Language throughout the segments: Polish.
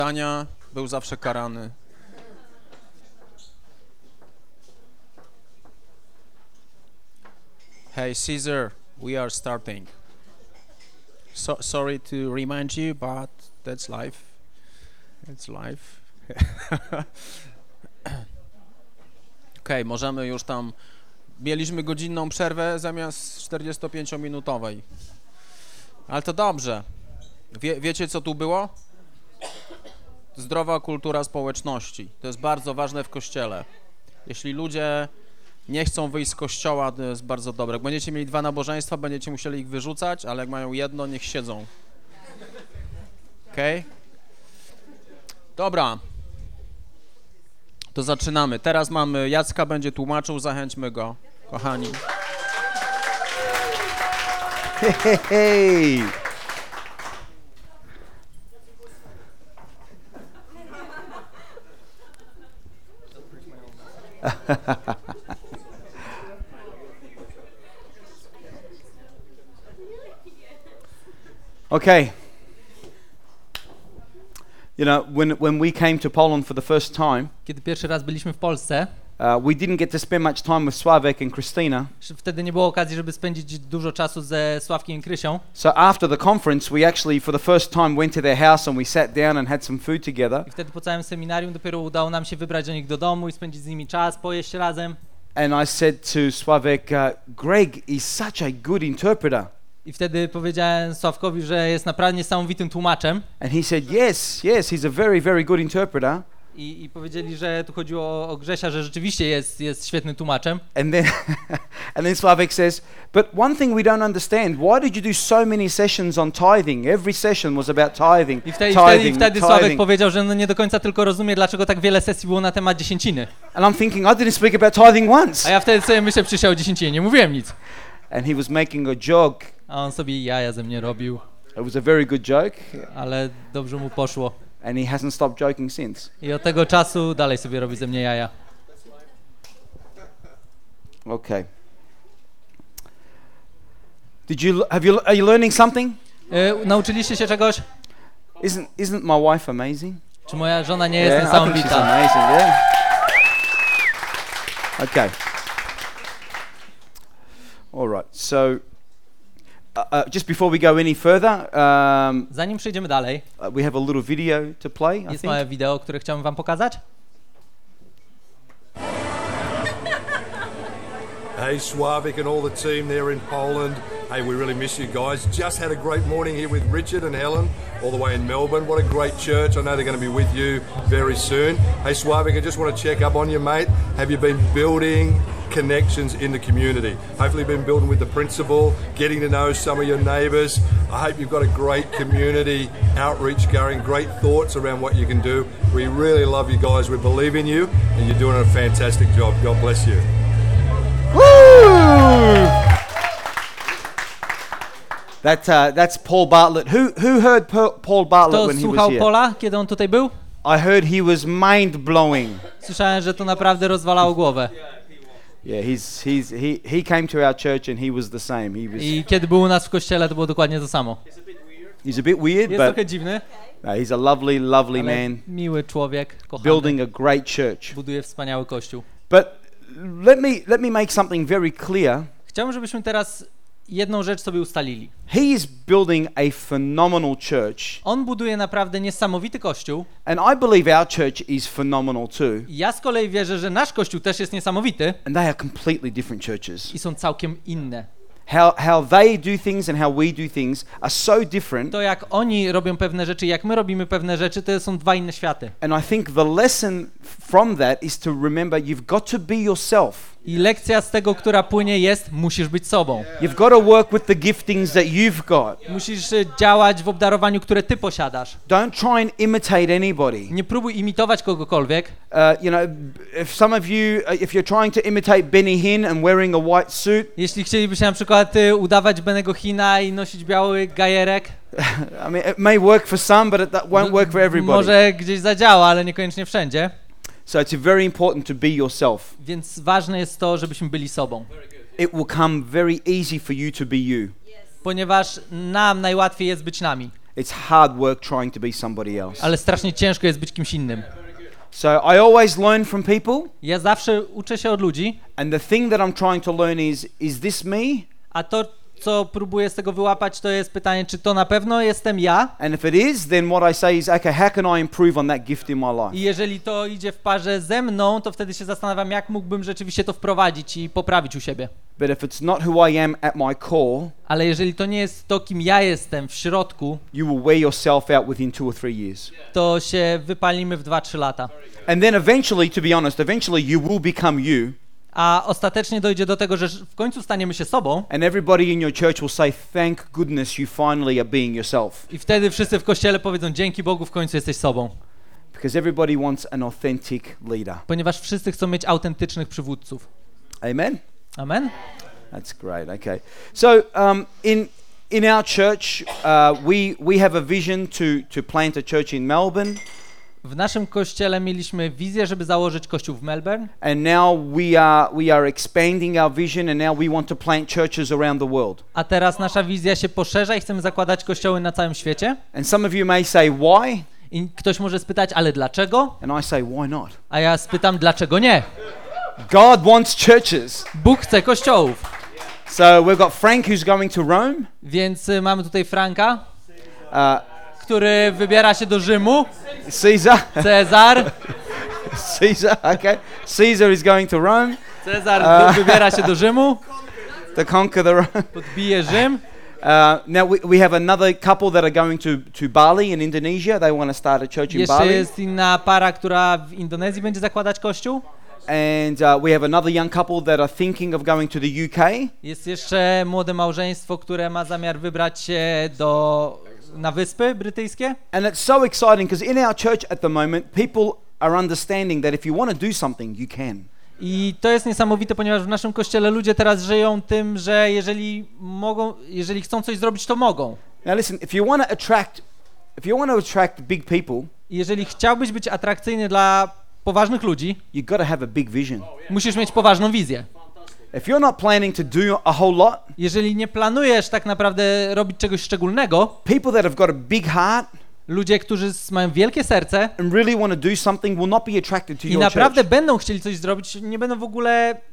Dania był zawsze karany. Hey Caesar, we are starting. Sorry to remind you, but that's life. It's life. Okej, możemy już tam... Mieliśmy godzinną przerwę zamiast 45-minutowej. Ale to dobrze. Wiecie, co tu było? Zdrowa kultura społeczności. To jest bardzo ważne w Kościele. Jeśli ludzie nie chcą wyjść z Kościoła, to jest bardzo dobre. Jak będziecie mieli 2 nabożeństwa, będziecie musieli ich wyrzucać, ale jak mają jedno, niech siedzą. Okej? Dobra. To zaczynamy. Teraz mamy Jacka, będzie tłumaczył, zachęćmy go, kochani. Hey. Okay. You know, when we came to Poland for the first time, Kiedy pierwszy raz byliśmy w Polsce, we didn't get to spend much time with Sławek and Christina. wtedy nie było okazji, żeby spędzić dużo czasu ze Sławkiem i Krysią. So after the conference, we actually, for the first time, went to their house and we sat down and had some food together. I wtedy po całym seminarium dopiero udało nam się wybrać do nich do domu i spędzić z nimi czas, pojeść razem. And I said to Sławek, Greg is such a good interpreter. I wtedy powiedziałem Sławkowi, że jest naprawdę niesamowitym tłumaczem. And he said, yes, he's a very, very good interpreter. I powiedzieli, że tu chodziło o Grzesia, że rzeczywiście jest świetnym tłumaczem. And then Sławek says, but one thing we don't understand, why did you do so many sessions on tithing? Every session was about tithing. I wtedy Sławek powiedział, że no nie do końca tylko rozumie, dlaczego tak wiele sesji było na temat dziesięciny. And I'm thinking, I didn't speak about tithing once. A ja wtedy sobie myślę, przysiał o dziesięcinie, nie mówiłem nic. And he was making a joke. A on sobie jaja ze mnie robił. It was a very good joke. Ale dobrze mu poszło. And he hasn't stopped joking since. I od tego czasu dalej sobie robi ze mnie jaja. Okay. Are you learning something? Nauczyliście się czegoś? Isn't my wife amazing? Czy moja żona nie jest I think she's niesamowita? amazing, yeah. Okay. All right. So just before we go any further, Zanim przejdziemy dalej, we have a little video to play, I jest think. małe wideo, które chciałbym wam pokazać. Hey, Sławek and all the team there in Poland. Hey, we really miss you guys. Just had a great morning here with Richard and Helen, all the way in Melbourne. What a great church. I know they're going to be with you very soon. Hey, Sławek, I just want to check up on you, mate. Have you been building connections in the community? Hopefully you've been building with the principal, getting to know some of your neighbours. I hope you've got a great community outreach going, great thoughts around what you can do. We really love you guys. We believe in you, and you're doing a fantastic job. God bless you. Woo! That's Paul Bartlett. Who heard Paul Bartlett Kto when he was słuchał here? Paula, kiedy on tutaj był? I heard he was mind blowing. Słyszałem, że to naprawdę rozwalało głowę. Yeah, he came to our church and he was the same. I kiedy był u nas w kościele, to było dokładnie to samo. He's a bit weird, Jest but trochę dziwny, he's a lovely, lovely ale man miły człowiek, kochany, building a great church. buduje wspaniały kościół. But let me make something very clear. Chciałbym, żebyśmy teraz jedną rzecz sobie ustalili. He is building a phenomenal church, On buduje naprawdę niesamowity kościół. and I believe our church is phenomenal too. I ja z kolei wierzę, że nasz kościół też jest niesamowity And they are completely different churches. i są całkiem inne. How they do things and how we do things are so different. To jak oni robią pewne rzeczy, jak my robimy pewne rzeczy, to są 2 inne światy. And I think the lesson from that is to remember you've got to be yourself. I lekcja z tego, która płynie jest, musisz być sobą. You've got to work with the giftings that you've got. Musisz działać w obdarowaniu, które ty posiadasz. Don't try and imitate anybody. Nie próbuj imitować kogokolwiek. If some of you, if you're trying to imitate Benny Hinn and wearing a white suit, Jeśli chcielibyście na przykład udawać Bennego Hina i nosić biały gajerek, I mean, it may work for some, but that won't work for everybody. może gdzieś zadziała, ale niekoniecznie wszędzie. So it's very important to be yourself. Więc ważne jest to, żebyśmy byli sobą. It will come very easy for you to be you. Ponieważ nam najłatwiej jest być nami. It's hard work trying to be somebody else. ale strasznie ciężko jest być kimś innym. So I always learn from people, Ja zawsze uczę się od ludzi, and the thing that I'm trying to learn is this me? a to, co próbuję z tego wyłapać, to jest pytanie, czy to na pewno jestem ja? And if it is, then what I say is, okay, how can I improve on that gift in my life? I jeżeli to idzie w parze ze mną, to wtedy się zastanawiam, jak mógłbym rzeczywiście to wprowadzić i poprawić u siebie. But if it's not who I am at my core, Ale jeżeli to nie jest to, kim ja jestem w środku, you will wear yourself out within 2 or 3 years. to się wypalimy w 2-3 lata. And then eventually, to be honest, eventually you will become you, A ostatecznie dojdzie do tego, że w końcu staniemy się sobą and everybody in your church will say, thank goodness you finally are being yourself. i wtedy wszyscy w kościele powiedzą, dzięki Bogu w końcu jesteś sobą. Because everybody wants an authentic leader. Ponieważ wszyscy chcą mieć autentycznych przywódców. Amen? Amen? That's great. Okay. So in our church, we have a vision to plant a church in Melbourne, W naszym kościele mieliśmy wizję, żeby założyć kościół w Melbourne, and now we are expanding our vision, and now we want to plant churches around the world. a teraz nasza wizja się poszerza i chcemy zakładać kościoły na całym świecie. And some of you may say, why? I ktoś może spytać, ale dlaczego? And I say, why not? A ja spytam, dlaczego nie? God wants churches. Bóg chce kościołów. So we've got Frank who's going to Rome. Więc mamy tutaj Franka, Uh, który wybiera się do Rzymu. Caesar. Cezar. Caesar, okay. Caesar is going to Rome Cezar wybiera się do Rzymu, to conquer the Rome. podbije Rzym. Now we have another couple that are going to Bali in Indonesia. They want to start a church in Jeszcze Bali. jest inna para, która w Indonezji będzie zakładać kościół. And we have another young couple that are thinking of going to the UK. Jest jeszcze młode małżeństwo, które ma zamiar wybrać się na Wyspy Brytyjskie. And it's so exciting because in our church at the moment, people are understanding that if you want to do something, you can. I to jest niesamowite, ponieważ w naszym kościele ludzie teraz żyją tym, że jeżeli chcą coś zrobić, to mogą. Now listen, if you want to attract big people, I jeżeli chciałbyś być atrakcyjny dla poważnych ludzi, you've got to have a big vision. musisz mieć poważną wizję. If you're not planning to do a whole lot, Jeżeli nie planujesz tak naprawdę robić czegoś szczególnego, people that have got a big heart ludzie, którzy mają wielkie serce and really want to do something will not be attracted to i your naprawdę church. będą chcieli coś zrobić, nie będą w ogóle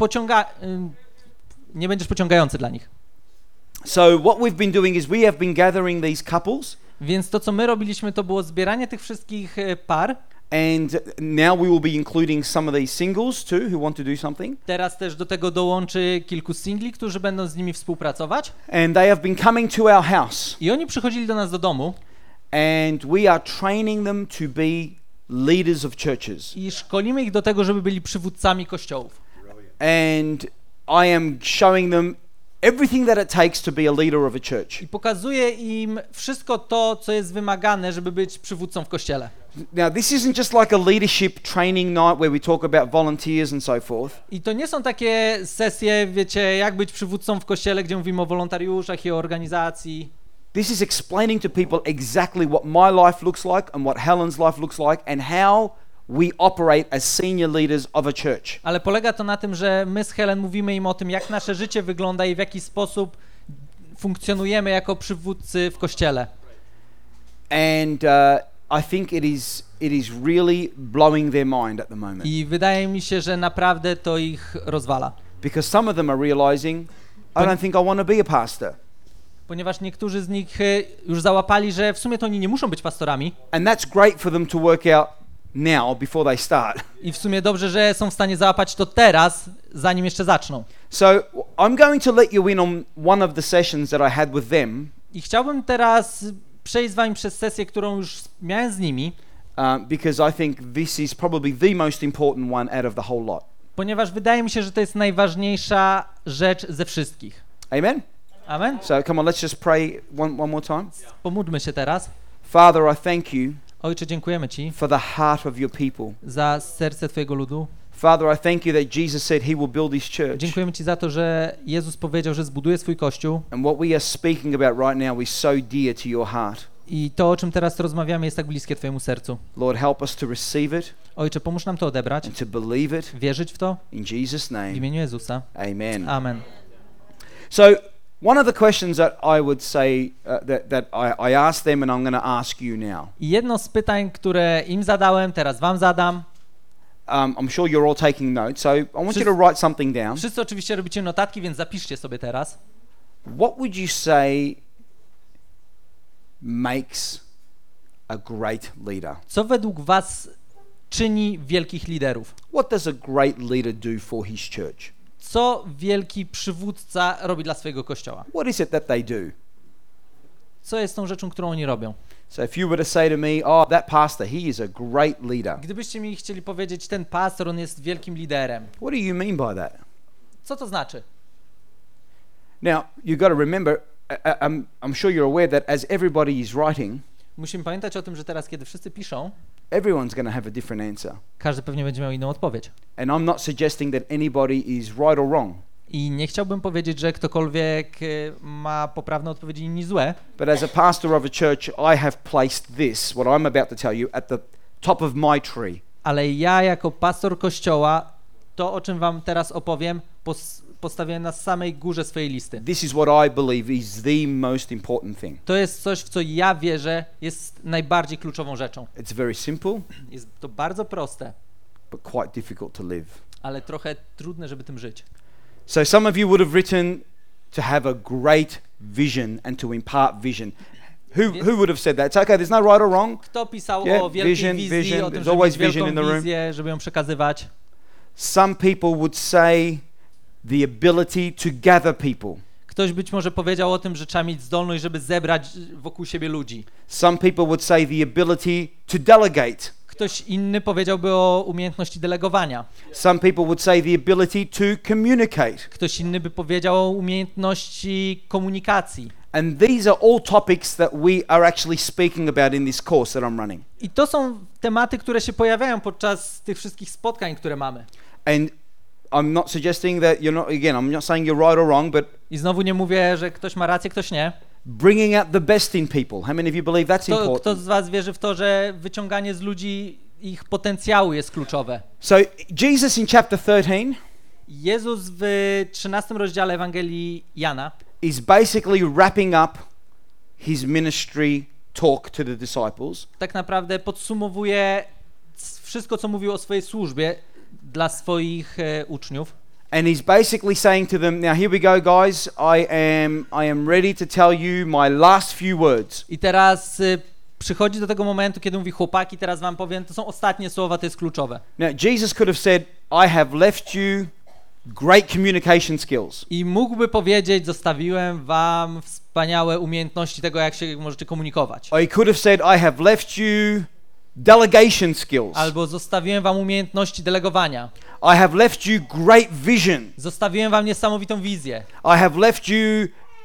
nie będziesz pociągający dla nich. So what we've been doing is we have been gathering these couples, Więc to, co my robiliśmy, to było zbieranie tych wszystkich par. and now we will be including some of these singles too who want to do something. Teraz też do tego dołączy kilku singli, którzy będą z nimi współpracować. And they have been coming to our house, I oni przychodzili do nas do domu and we are training them to be leaders of churches. i szkolimy ich do tego, żeby byli przywódcami kościołów. And I am showing them everything that it takes to be a leader of a church. I pokazuję im wszystko to, co jest wymagane, żeby być przywódcą w kościele. Now, this isn't just like a leadership training night where we talk about volunteers and so forth. I to nie są takie sesje, wiecie, jak być przywódcą w kościele, gdzie mówimy o wolontariuszach i o organizacji. This is explaining to people exactly what my life looks like and what Helen's life looks like and how we operate as senior leaders of a church. Ale polega to na tym, że my z Helen mówimy im o tym, jak nasze życie wygląda i w jaki sposób funkcjonujemy jako przywódcy w kościele. And I think it is really blowing their mind at the moment. I wydaje mi się, że naprawdę to ich rozwala. Because some of them are realizing, I don't think I want to be a pastor. Ponieważ niektórzy z nich już załapali, że w sumie to oni nie muszą być pastorami And that's great for them to work out now before they start. i w sumie dobrze, że są w stanie załapać to teraz, zanim jeszcze zaczną. So I'm going to let you in on one of the sessions that I had with them, I chciałbym teraz przejść z wami przez sesję, którą już miałem z nimi, because I think this is probably the most important one out of the whole lot. ponieważ wydaje mi się, że to jest najważniejsza rzecz ze wszystkich. Amen? Amen? So come on, let's just pray one more time. Pomódlmy się teraz. Father, I thank you Ojcze, dziękujemy Ci for the heart of your people. za serce Twojego ludu. Father, I thank you that Jesus said he will build his church. Dziękujemy Ci za to, że Jezus powiedział, że zbuduje swój Kościół And what we are speaking about right now is so dear to your heart. i to, o czym teraz rozmawiamy, jest tak bliskie Twojemu sercu. Lord, help us to receive it Ojcze, pomóż nam to odebrać, and to believe it wierzyć w to in Jesus' w name. imieniu Jezusa. Amen. Amen. So One of the questions that I would say that I asked them and I'm going to ask you now. I jedno z pytań, które im zadałem, teraz wam zadam. I'm sure you're all taking notes, so I want you to write something down. Wszyscy oczywiście robicie notatki, więc zapiszcie sobie teraz. What would you say makes a great leader? Co według was czyni wielkich liderów? What does a great leader do for his church? Co wielki przywódca robi dla swojego kościoła? What is it that they do? Co jest tą rzeczą, którą oni robią? So if you were to say to me, oh, that pastor, he is a great leader. Gdybyście mi chcieli powiedzieć, ten pastor, on jest wielkim liderem. What do you mean by that? Co to znaczy? Now, you've got to remember, I'm sure you're aware that as everybody is writing, Musimy pamiętać o tym, że teraz, kiedy wszyscy piszą, everyone's going to have a different answer. każdy pewnie będzie miał inną odpowiedź. And I'm not suggesting that anybody is right or wrong. I nie chciałbym powiedzieć, że ktokolwiek ma poprawne odpowiedzi, inni złe, But as a pastor of a church, I have placed this, what I'm about to tell you, at the top of my tree. ale ja jako pastor kościoła, to o czym wam teraz opowiem, postawiłem na samej górze swojej listy. This is what I believe is the most important thing. To jest coś, w co ja wierzę, jest najbardziej kluczową rzeczą. It's very simple, Jest to bardzo proste, but quite difficult to live. ale trochę trudne, żeby tym żyć. So some of you would have written to have a great vision and to impart vision. Who would have said that? It's okay, there's no right or wrong. Kto pisał Yeah, o wielkiej vision, wizji, vision. o tym, There's żeby always mieć vision in the wielką room. wizję, żeby ją przekazywać? Some people would say the ability to gather people. Ktoś być może powiedział o tym, że trzeba mieć zdolność, żeby zebrać wokół siebie ludzi. Some people would say the ability to delegate. Ktoś inny powiedziałby o umiejętności delegowania. Some people would say the ability to communicate. Ktoś inny by powiedział o umiejętności komunikacji. And these are all topics that we are actually speaking about in this course that I'm running. I to są tematy, które się pojawiają podczas tych wszystkich spotkań, które mamy. And I'm not suggesting that I'm not saying you're right or wrong, but I znowu nie mówię, że ktoś ma rację, ktoś nie. bringing out the best in people. How many of you believe that's Kto important? z was wierzy w to, że wyciąganie z ludzi ich potencjału jest kluczowe? So Jesus in chapter 13 Jezus w 13 rozdziale Ewangelii Jana is basically wrapping up his ministry talk to the disciples. tak naprawdę podsumowuje wszystko, co mówił o swojej służbie dla swoich uczniów. And he's basically saying to them, now here we go guys, I am ready to tell you my last few words. I teraz przychodzi do tego momentu, kiedy mówi: chłopaki, teraz wam powiem, to są ostatnie słowa, to jest kluczowe. Now Jesus could have said, I have left you great communication skills. I mógłby powiedzieć: zostawiłem wam wspaniałe umiejętności tego, jak się możecie komunikować. Or he could have said, I have left you delegation skills. Albo zostawiłem wam umiejętności delegowania. I have left you great vision. Zostawiłem wam niesamowitą wizję. I have left you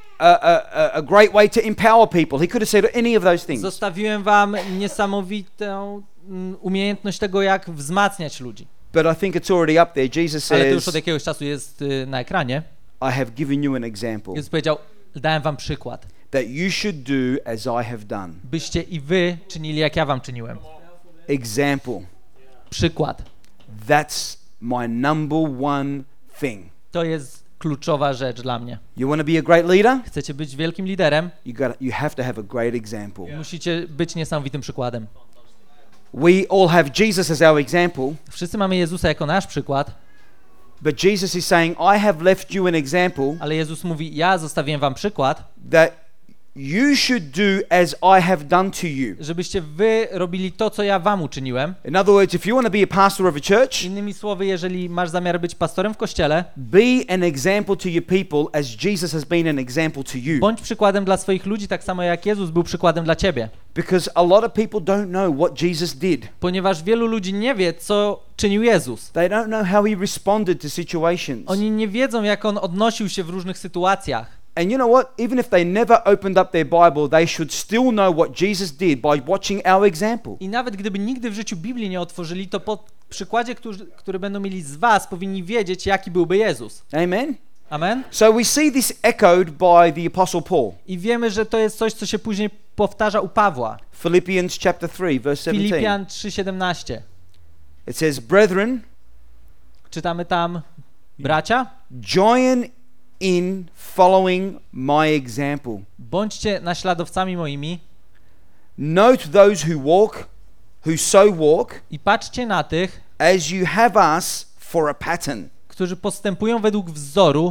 a great way to empower people. He could have said any of those things. Zostawiłem wam niesamowitą umiejętność tego, jak wzmacniać ludzi. But I think it's already up there. Jesus Ale to już says, od jakiegoś czasu jest na ekranie. I have given you an example Jezus powiedział: dałem wam przykład, that you should do as I have done. byście i wy czynili, jak ja wam czyniłem. Example. Przykład. That's my number one thing. To jest kluczowa rzecz dla mnie. You want to be a great leader? Chcecie być wielkim liderem? You have to have a great example. Musicie być niesamowitym przykładem. We all have Jesus as our example, Wszyscy mamy Jezusa jako nasz przykład, but Jesus is saying, I have left you an example ale Jezus mówi: ja zostawiłem wam przykład, that you should do as I have done to you. żebyście wy robili to, co ja wam uczyniłem. In other words, if you want to be a pastor of a church, Innymi słowy, jeżeli masz zamiar być pastorem w kościele, be an example to your people as Jesus has been an example to you. bądź przykładem dla swoich ludzi, tak samo jak Jezus był przykładem dla ciebie. Because a lot of people don't know what Jesus did. Ponieważ wielu ludzi nie wie, co czynił Jezus. They don't know how he responded to situations. Oni nie wiedzą, jak on odnosił się w różnych sytuacjach. And you know what? Even if they never opened up their Bible, they should still know what Jesus did by watching our example. I nawet gdyby nigdy w życiu Biblii nie otworzyli, to po przykładzie, który będą mieli z was, powinni wiedzieć, jaki byłby Jezus. Amen? Amen? So we see this echoed by the Apostle Paul. I wiemy, że to jest coś, co się później powtarza u Pawła. Philippians chapter 3, verse 17. Filipian 3:17. It says, brethren, Czytamy tam: bracia, join in following my example. Bądźcie naśladowcami moimi Note those who so walk, i patrzcie na tych, as you have us for a pattern. którzy postępują według wzoru.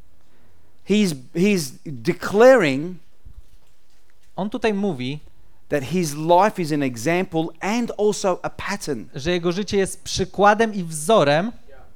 He's declaring On tutaj mówi, that his life is an example and also a pattern. że jego życie jest przykładem i wzorem.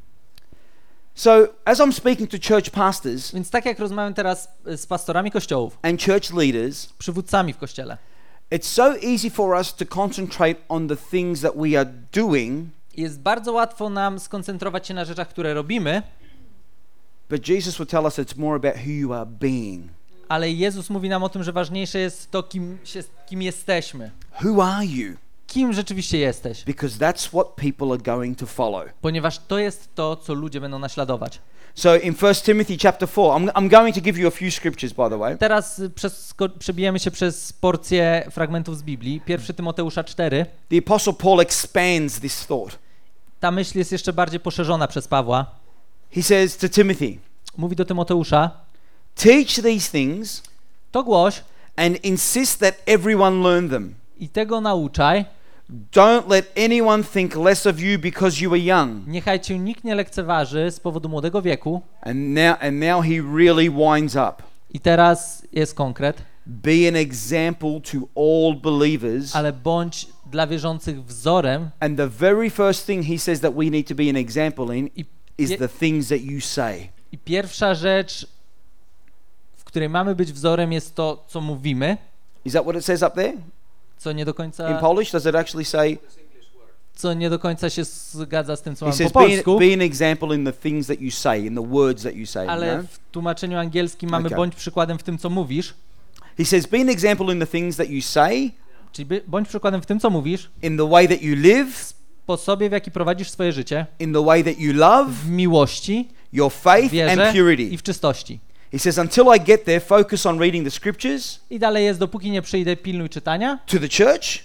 So, as I'm speaking to church pastors Więc tak jak rozmawiam teraz z pastorami kościołów, and church leaders, przywódcami w kościele, it's so easy for us to concentrate on the things that we are doing, jest bardzo łatwo nam skoncentrować się na rzeczach, które robimy, but Jesus will tell us it's more about who you are being. ale Jezus mówi nam o tym, że ważniejsze jest to, kim jesteśmy. Who are you? Kim rzeczywiście jesteś? Because that's what people are going to follow. Ponieważ to jest to, co ludzie będą naśladować. So in 1 Timothy chapter 4, I'm going to give you a few scriptures, by the way. Teraz przebijemy się przez porcję fragmentów z Biblii. 1 Tymoteusza 4. The Apostle Paul expands this thought. Ta myśl jest jeszcze bardziej poszerzona przez Pawła. He says to Timothy, Mówi do Tymoteusza: teach these things to głoś and insist that everyone learn them. i tego nauczaj. Don't let anyone think less of you because you are young. Niechaj cię nikt nie lekceważy z powodu młodego wieku. And now he really winds up. I teraz jest konkret. Be an example to all believers. Ale bądź dla wierzących wzorem. And the very first thing he says that we need to be an example in is the things that you say. I pierwsza rzecz, w której mamy być wzorem, jest to, co mówimy. Is that what it says up there? Co nie do In końca, Polish, does it actually say? co nie do końca się zgadza z tym, co He mam says po polsku. be an example in the things that you say, in the words that you say. Ale No? w tłumaczeniu angielskim mamy Okay. bądź przykładem w tym, co mówisz. He says be an example in the things that you say, Czyli bądź przykładem w tym, co mówisz, in the way that you live, sposobie, w jaki prowadzisz swoje życie, in the way that you love, w miłości, your w faith wierze and purity. i w czystości. He says until I get there, focus on reading the scriptures I dalej jest, dopóki nie przyjdę, pilnuj czytania to the church,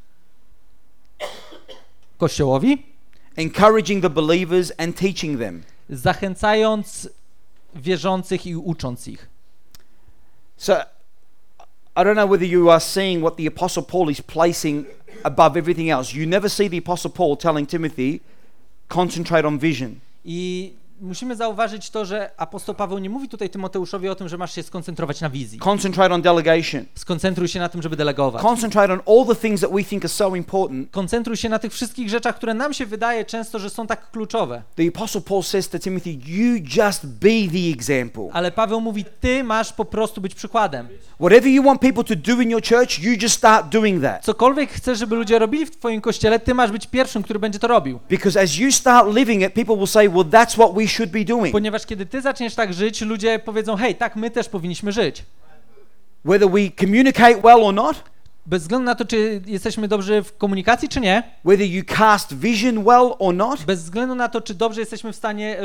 Kościołowi, encouraging the believers and teaching them. zachęcając wierzących i ucząc ich. So I don't know whether you are seeing what the Apostle Paul is placing above everything else. You never see the Apostle Paul telling Timothy, concentrate on vision. I musimy zauważyć to, że apostoł Paweł nie mówi tutaj Tymoteuszowi o tym, że masz się skoncentrować na wizji. Concentrate on delegation. Skoncentruj się na tym, żeby delegować. Concentrate on all the things that we think are so important. Koncentruj się na tych wszystkich rzeczach, które nam się wydaje często, że są tak kluczowe. The Apostle Paul says to Timothy, you just be the example. Ale Paweł mówi, ty masz po prostu być przykładem. Whatever you want people to do in your church, you just start doing that. Cokolwiek chcesz, żeby ludzie robili w twoim kościele, ty masz być pierwszym, który będzie to robił. Because as you start living it, people will say, well, that's what we should be doing. Ponieważ kiedy ty zaczniesz tak żyć, ludzie powiedzą, hej, tak my też powinniśmy żyć. Whether we communicate well or not, Bez względu na to, czy jesteśmy dobrzy w komunikacji, czy nie, whether you cast vision well or not, bez względu na to, czy dobrze jesteśmy w stanie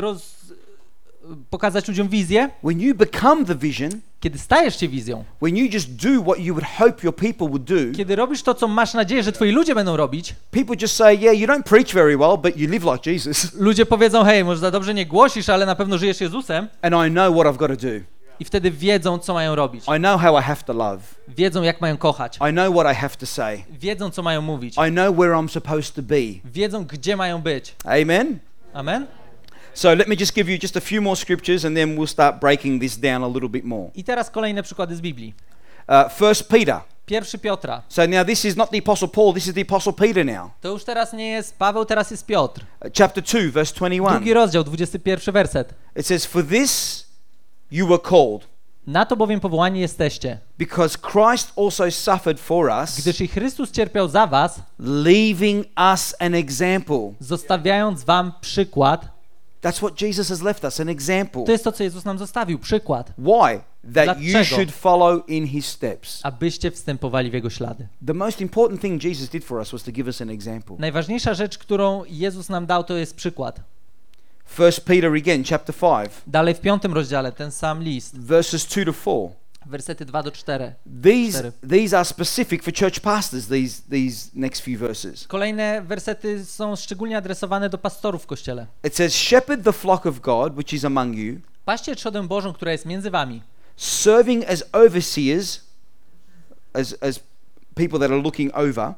pokazać ludziom wizję, when you become the vision, kiedy stajesz się wizją, when you just do what you would hope your people would do, kiedy robisz to, co masz nadzieję, że twoi ludzie będą robić, people just say, yeah, you don't preach very well, but you live like Jesus. ludzie powiedzą, hej, może za dobrze nie głosisz, ale na pewno żyjesz Jezusem, And I know what I've got to do. i wtedy wiedzą, co mają robić. I know how I have to love. Wiedzą, jak mają kochać. I know what I have to say. Wiedzą, co mają mówić. I know where I'm supposed to be. Wiedzą, gdzie mają być. Amen? Amen? So let me just give you just a few more scriptures and then we'll start breaking this down a little bit more. I teraz kolejne przykłady z Biblii. 1 Peter. 1 Piotra. So now this is not the Apostle Paul, this is the Apostle Peter now. To już teraz nie jest Paweł, teraz jest Piotr. Chapter 2, verse 21. Drugi rozdział, 21 werset. It says, for this you were called, Na to bowiem powołani jesteście, because Christ also suffered for us, gdyż i Chrystus cierpiał za was, leaving us an example. zostawiając wam przykład. That's what Jesus has left us, an example. To jest to, co Jezus nam zostawił, przykład, Why? That you Dlaczego? should follow in his steps. abyście wstępowali w Jego ślady. The most important thing Jesus did for us was to give us an example. Najważniejsza rzecz, którą Jezus nam dał, to jest przykład. 1 Peter again, chapter 5, Dalej w 5 rozdziale, ten sam list, verses 2 to 4. wersety 2 do 4. These are specific for church pastors, these next few verses. Kolejne wersety są szczególnie adresowane do pastorów w Kościele. It says, shepherd the flock of God, which is among you, Paście trzodę Bożą, która jest między wami. Serving as overseers, as people that are looking over.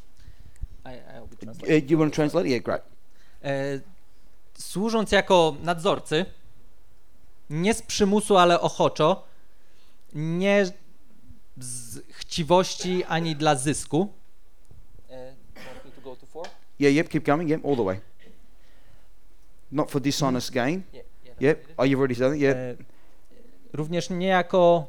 You want to translate? Yeah, great. Służąc jako nadzorcy, nie z przymusu, ale ochoczo, nie z chciwości ani dla zysku. Yeah, yep, keep going. Yep, all the way. Not for dishonest gain. Yep. Oh, you've already said it. Yep. Również nie jako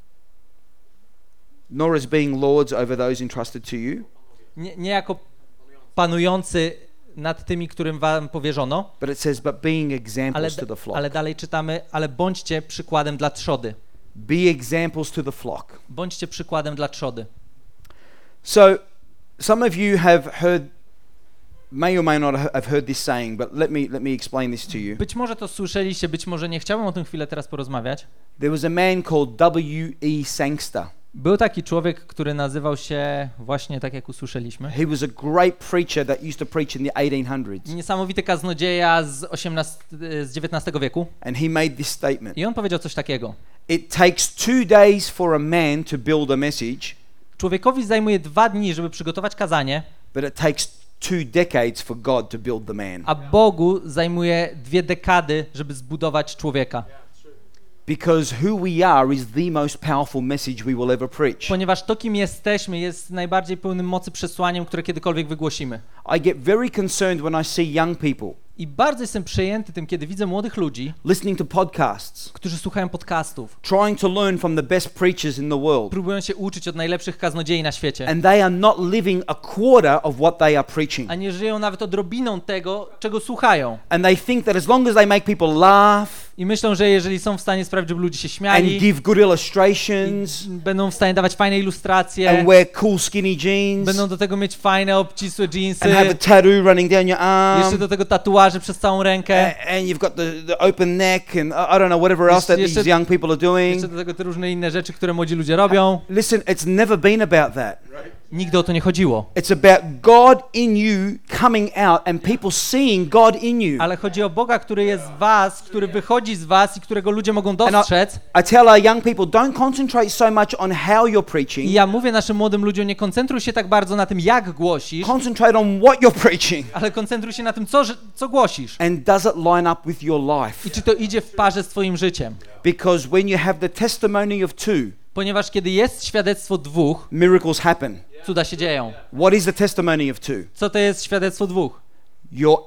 Nor as being lords over those entrusted to you, nie jako panujący nad tymi, którym wam powierzono, but it says, but being examples to the flock. ale dalej czytamy, ale bądźcie przykładem dla trzody. Be examples to the flock. Bądźcie przykładem dla trzody. So, some of you have heard, may or may not have heard this saying, but let me explain this to you. Być może to słyszeliście, być może nie. Chciałbym o tym chwilę teraz porozmawiać. There was a man called W.E. Sangster. Był taki człowiek, który nazywał się właśnie tak, jak usłyszeliśmy. He was a great preacher that used to preach in the 1800s. Niesamowity kaznodzieja z XIX wieku. And he made this statement. I on powiedział coś takiego. It takes 2 days for a man to build a message, Człowiekowi zajmuje 2 dni, żeby przygotować kazanie, but it takes 2 decades for God to build the man. a Bogu zajmuje 2 dekady, żeby zbudować człowieka. Because who we are is the most powerful message we will ever preach. Ponieważ to, kim jesteśmy, jest najbardziej pełnym mocy przesłaniem, które kiedykolwiek wygłosimy. I get very concerned when I see young people I bardzo jestem przejęty tym, kiedy widzę młodych ludzi, listening to podcasts, którzy słuchają podcastów, trying to learn from the best preachers in the world, próbują się uczyć od najlepszych kaznodziei na świecie, and they are not living a quarter of what they are preaching. a nie żyją nawet odrobiną tego, czego słuchają. And they think that as long as they make people laugh I myślą, że jeżeli są w stanie sprawić, żeby ludzie się and śmiali, give good illustrations będą w stanie dawać fajne ilustracje, and wear cool skinny jeans będą do tego mieć fajne, obcisłe dżinsy, and have a tattoo running down your jeszcze arm, do tego tatuaże przez całą rękę, and you've got the open neck and I don't know, whatever else that Jeszcze- these young people are doing. jeszcze do tego te różne inne rzeczy, które młodzi ludzie robią. Listen, it's never been about that. Nigdy o to nie chodziło. It's about God in you coming out and people seeing God in you. Ale chodzi o Boga, który jest w was, który wychodzi z was i którego ludzie mogą dostrzec. I tell our young people, don't concentrate so much on how you're I preaching. ja mówię naszym młodym ludziom, nie koncentruj się tak bardzo na tym, jak głosisz, Concentrate on what you're preaching. ale koncentruj się na tym, co głosisz. And does it line up with your life? I czy to idzie w parze z twoim życiem. Because when you have the testimony of 2, Ponieważ kiedy jest świadectwo 2, miracles happen. cuda się dzieją. What is the testimony of 2? Co to jest świadectwo 2? Your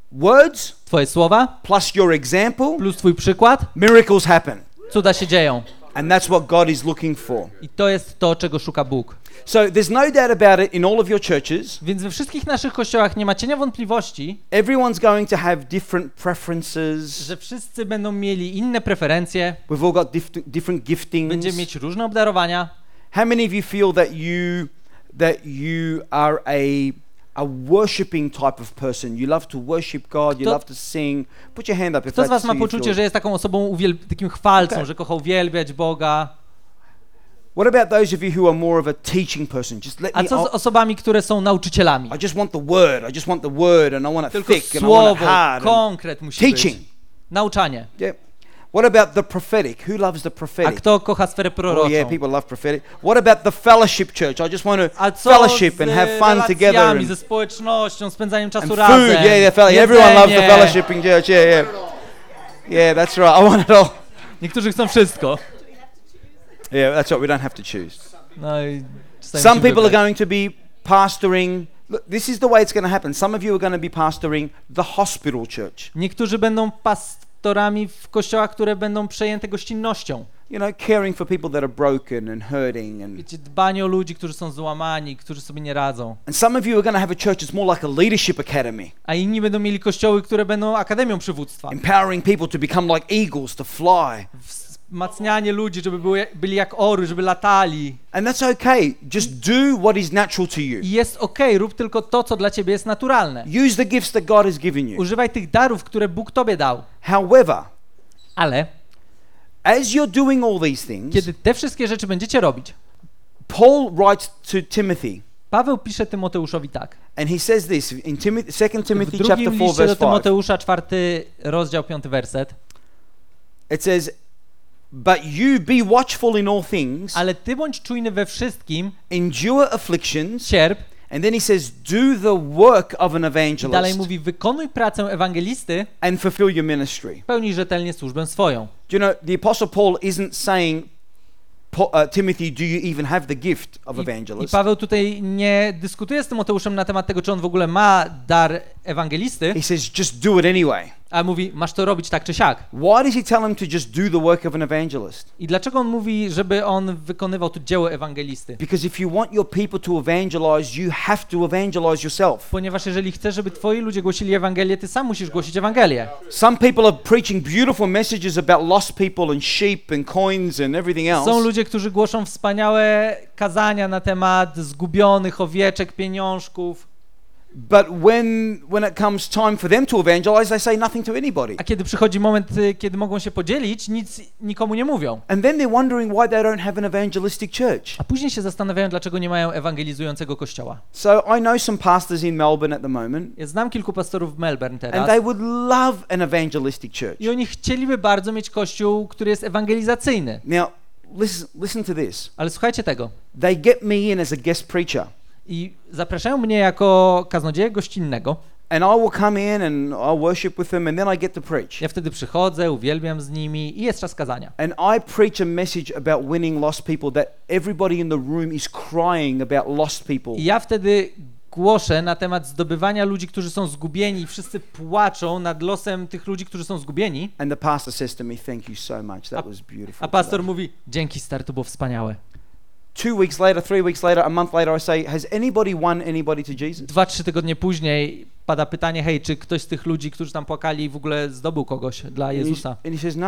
words Twoje słowa plus your example, plus twój przykład, miracles happen. cuda się dzieją. And that's what God is looking for. I to jest to, czego szuka Bóg. So there's no doubt about it in all of your churches. Więc we wszystkich naszych kościołach nie ma cienia wątpliwości, Everyone's going to have different preferences. że wszyscy będą mieli inne preferencje, We've all got different giftings. będziemy mieć różne obdarowania. How many of you feel that you are a worshiping type of person? You love to worship God, you Kto- love to sing. Put your hand up if Kto z was that's ma who you poczucie, feel. że jest taką osobą, takim chwalcą, Okay. że kocha uwielbiać Boga? What about those of you who are more of a teaching person? Just let A me co z osobami, które są nauczycielami? I just want the word. I just want the word and I want it Tylko thick and I want it słowo, hard. and- konkret musi Teaching. być. Nauczanie. Yeah. What about the prophetic? Who loves the A prophetic? kto kocha sferę Oh proroczą? yeah, people love prophetic. What about the fellowship church? I just want A to co fellowship z and have fun together relacjami, and, ze społecznością, spędzaniem and czasu food. razem, Everyone loves the jedzenie. fellowshipping church. Yeah, yeah. Yeah, that's right. I want it all. Niektórzy chcą wszystko. Yeah, that's right. We don't have to choose. No i czasami Some musimy people are wybrać. going to be pastoring. Look, this is the way it's going to happen. Some of you are going to be pastoring the hospital church. Niektórzy będą pastorami w kościołach, które będą przejęte gościnnością. You know, caring for people that are broken and hurting. And Wiecie, dbanie o ludzi, którzy są złamani, którzy sobie nie radzą. some of you are going to have a church that's more like a leadership academy, A inni będą mieli kościoły, które będą akademią przywództwa. empowering people to become like eagles, to fly. Wzmacnianie ludzi, żeby byli jak orły, żeby latali. And that's okay. Just do what is natural to you. I jest okej, rób tylko to, co dla ciebie jest naturalne. Use the gifts that God has given you. Używaj tych darów, które Bóg tobie dał. However, Ale as you're doing all these things, kiedy te wszystkie rzeczy będziecie robić, Paul writes to Timothy, Paweł pisze Tymoteuszowi tak. and he says this in 2 W Timothy chapter drugim 4 liście do verse 5. Tymoteusza, 4 rozdział, 5 werset. It says, but you be watchful in all things, Ale ty bądź czujny we wszystkim, endure afflictions, cierp. and then he says, do the work of an I dalej evangelist mówi, wykonuj pracę ewangelisty, and fulfill your ministry. pełnij rzetelnie służbę swoją. Do you know, the Apostle Paul isn't saying, Timothy, do you even have the gift of I evangelist? Paweł tutaj nie dyskutuje z Tymoteuszem na temat tego, czy on w ogóle ma dar ewangelisty, He says, just do it anyway. ale mówi, masz to robić tak czy siak. Why does he tell him to just do the work of an evangelist? I dlaczego on mówi, żeby on wykonywał to dzieło ewangelisty? Because if you want your people to evangelize, you have to evangelize yourself. Ponieważ jeżeli chcesz, żeby twoi ludzie głosili Ewangelię, ty sam musisz głosić Ewangelię. Some people are preaching beautiful messages about lost people and sheep and coins and everything Są else. ludzie, którzy głoszą wspaniałe kazania na temat zgubionych owieczek, pieniążków, But when it comes time for them to evangelize, they say nothing to anybody. a kiedy przychodzi moment, kiedy mogą się podzielić, nic nikomu nie mówią. And then they're wondering why they don't have an evangelistic church. A później się zastanawiają, dlaczego nie mają ewangelizującego kościoła. So I know some pastors in Melbourne at the moment, Ja znam kilku pastorów w Melbourne and teraz they would love an evangelistic church. i oni chcieliby bardzo mieć kościół, który jest ewangelizacyjny. Now, listen to this. Ale słuchajcie tego. They get me in as a guest preacher. I zapraszają mnie jako kaznodzieję gościnnego. And I will come in and I'll worship with them and then I get to preach. Ja wtedy przychodzę, uwielbiam z nimi i jest czas kazania. And I preach a message about winning lost people that everybody in the room is crying about lost people. I ja wtedy głoszę na temat zdobywania ludzi, którzy są zgubieni i wszyscy płaczą nad losem tych ludzi, którzy są zgubieni. And the pastor says to me, thank you so much. That was beautiful. A pastor today." mówi, dzięki stary, to było wspaniałe. 2 weeks later, 3 weeks later, a month later, I say, has anybody won anybody to Jesus? 2-3 tygodnie później pada pytanie, hej, czy ktoś z tych ludzi, którzy tam płakali, w ogóle zdobył kogoś dla Jezusa? And he says,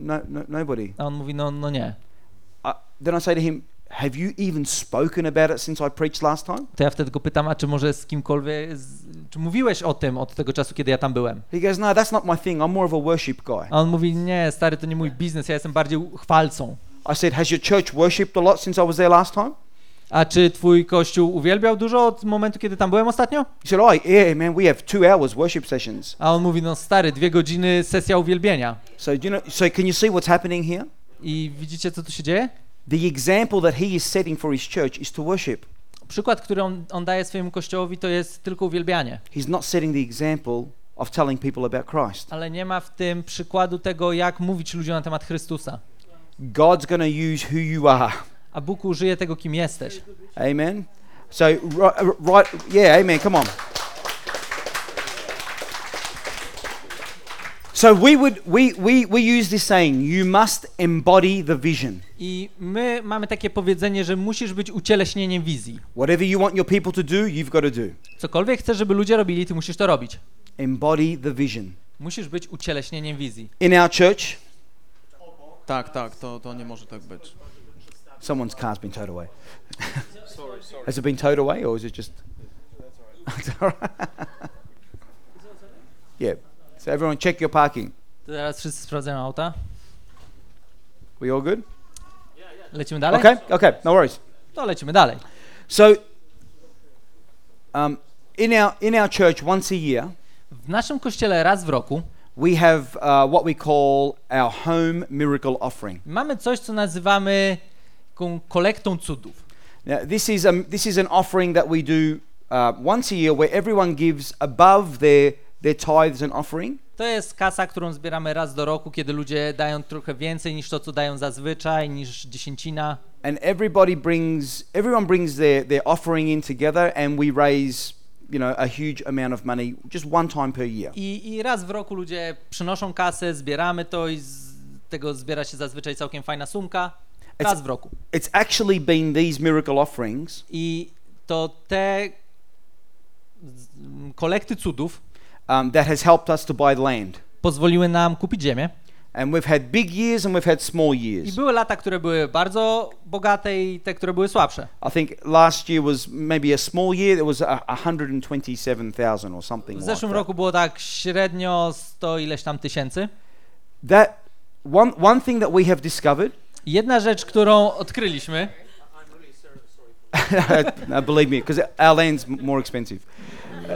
nobody. A on mówi, no nie. Then I say to him, have you even spoken about it since I preached last time? To ja wtedy go pytam, a czy może z kimkolwiek, czy mówiłeś o tym od tego czasu, kiedy ja tam byłem? He goes, no, that's not my thing. I'm more of a worship guy. A on mówi, nie, stary, to nie mój biznes, ja jestem bardziej chwalcą. I said, has your church worshipped a lot since I was there last time? A czy twój kościół uwielbiał dużo od momentu, kiedy tam byłem ostatnio? He said, oh, yeah, man, we have 2 hours worship sessions. A on mówi, no stary, 2 godziny sesja uwielbienia. So, so can you see what's happening here? I widzicie, co tu się dzieje? The example that he is setting for his church is to worship. Przykład, który on daje swojemu kościołowi, to jest tylko uwielbianie. He's not setting the example of telling people about Christ. Ale nie ma w tym przykładu tego, jak mówić ludziom na temat Chrystusa. God's going to use who you are. A Bóg użyje tego, kim jesteś. Amen. So, right, yeah, amen, come on. So we use this saying, you must embody the vision. I my mamy takie powiedzenie, że musisz być ucieleśnieniem wizji. Whatever you want your people to do, you've got to do. Cokolwiek chcesz, żeby ludzie robili, ty musisz to robić. Embody the vision. Musisz być ucieleśnieniem wizji. In our church, Tak, to nie może tak być. someone's car's been towed away. Has it been towed away or is it just... Yeah. So everyone check your parking. To teraz wszyscy sprawdzają auta. We all good? Lecimy dalej? Okay, no worries. To lecimy dalej. So, in our church, once a year, W naszym kościele raz w roku we have what we call our home miracle offering. mamy coś, co nazywamy taką kolektą cudów. Now, this is an offering that we do once a year, where everyone gives above their tithes and offering. To jest kasa, którą zbieramy raz do roku, kiedy ludzie dają trochę więcej niż to, co dają zazwyczaj, niż dziesięcina. And everyone brings their offering in together, and we raise, a huge amount of money just one time per year. I raz w roku ludzie przynoszą kasę, zbieramy to i z tego zbiera się zazwyczaj całkiem fajna sumka. Raz w roku. It's actually been these miracle offerings I to te kolekty cudów that has helped us to buy land. pozwoliły nam kupić ziemię. And we've had big years and we've had small I years. były lata, które były bardzo bogate i te, które były słabsze. I think last year was maybe a small year. It was 127,000 or something W like zeszłym that. roku było tak średnio 100 ileś tam tysięcy. That one thing that we have discovered, Jedna rzecz, którą odkryliśmy, no, believe me, because our land's more expensive.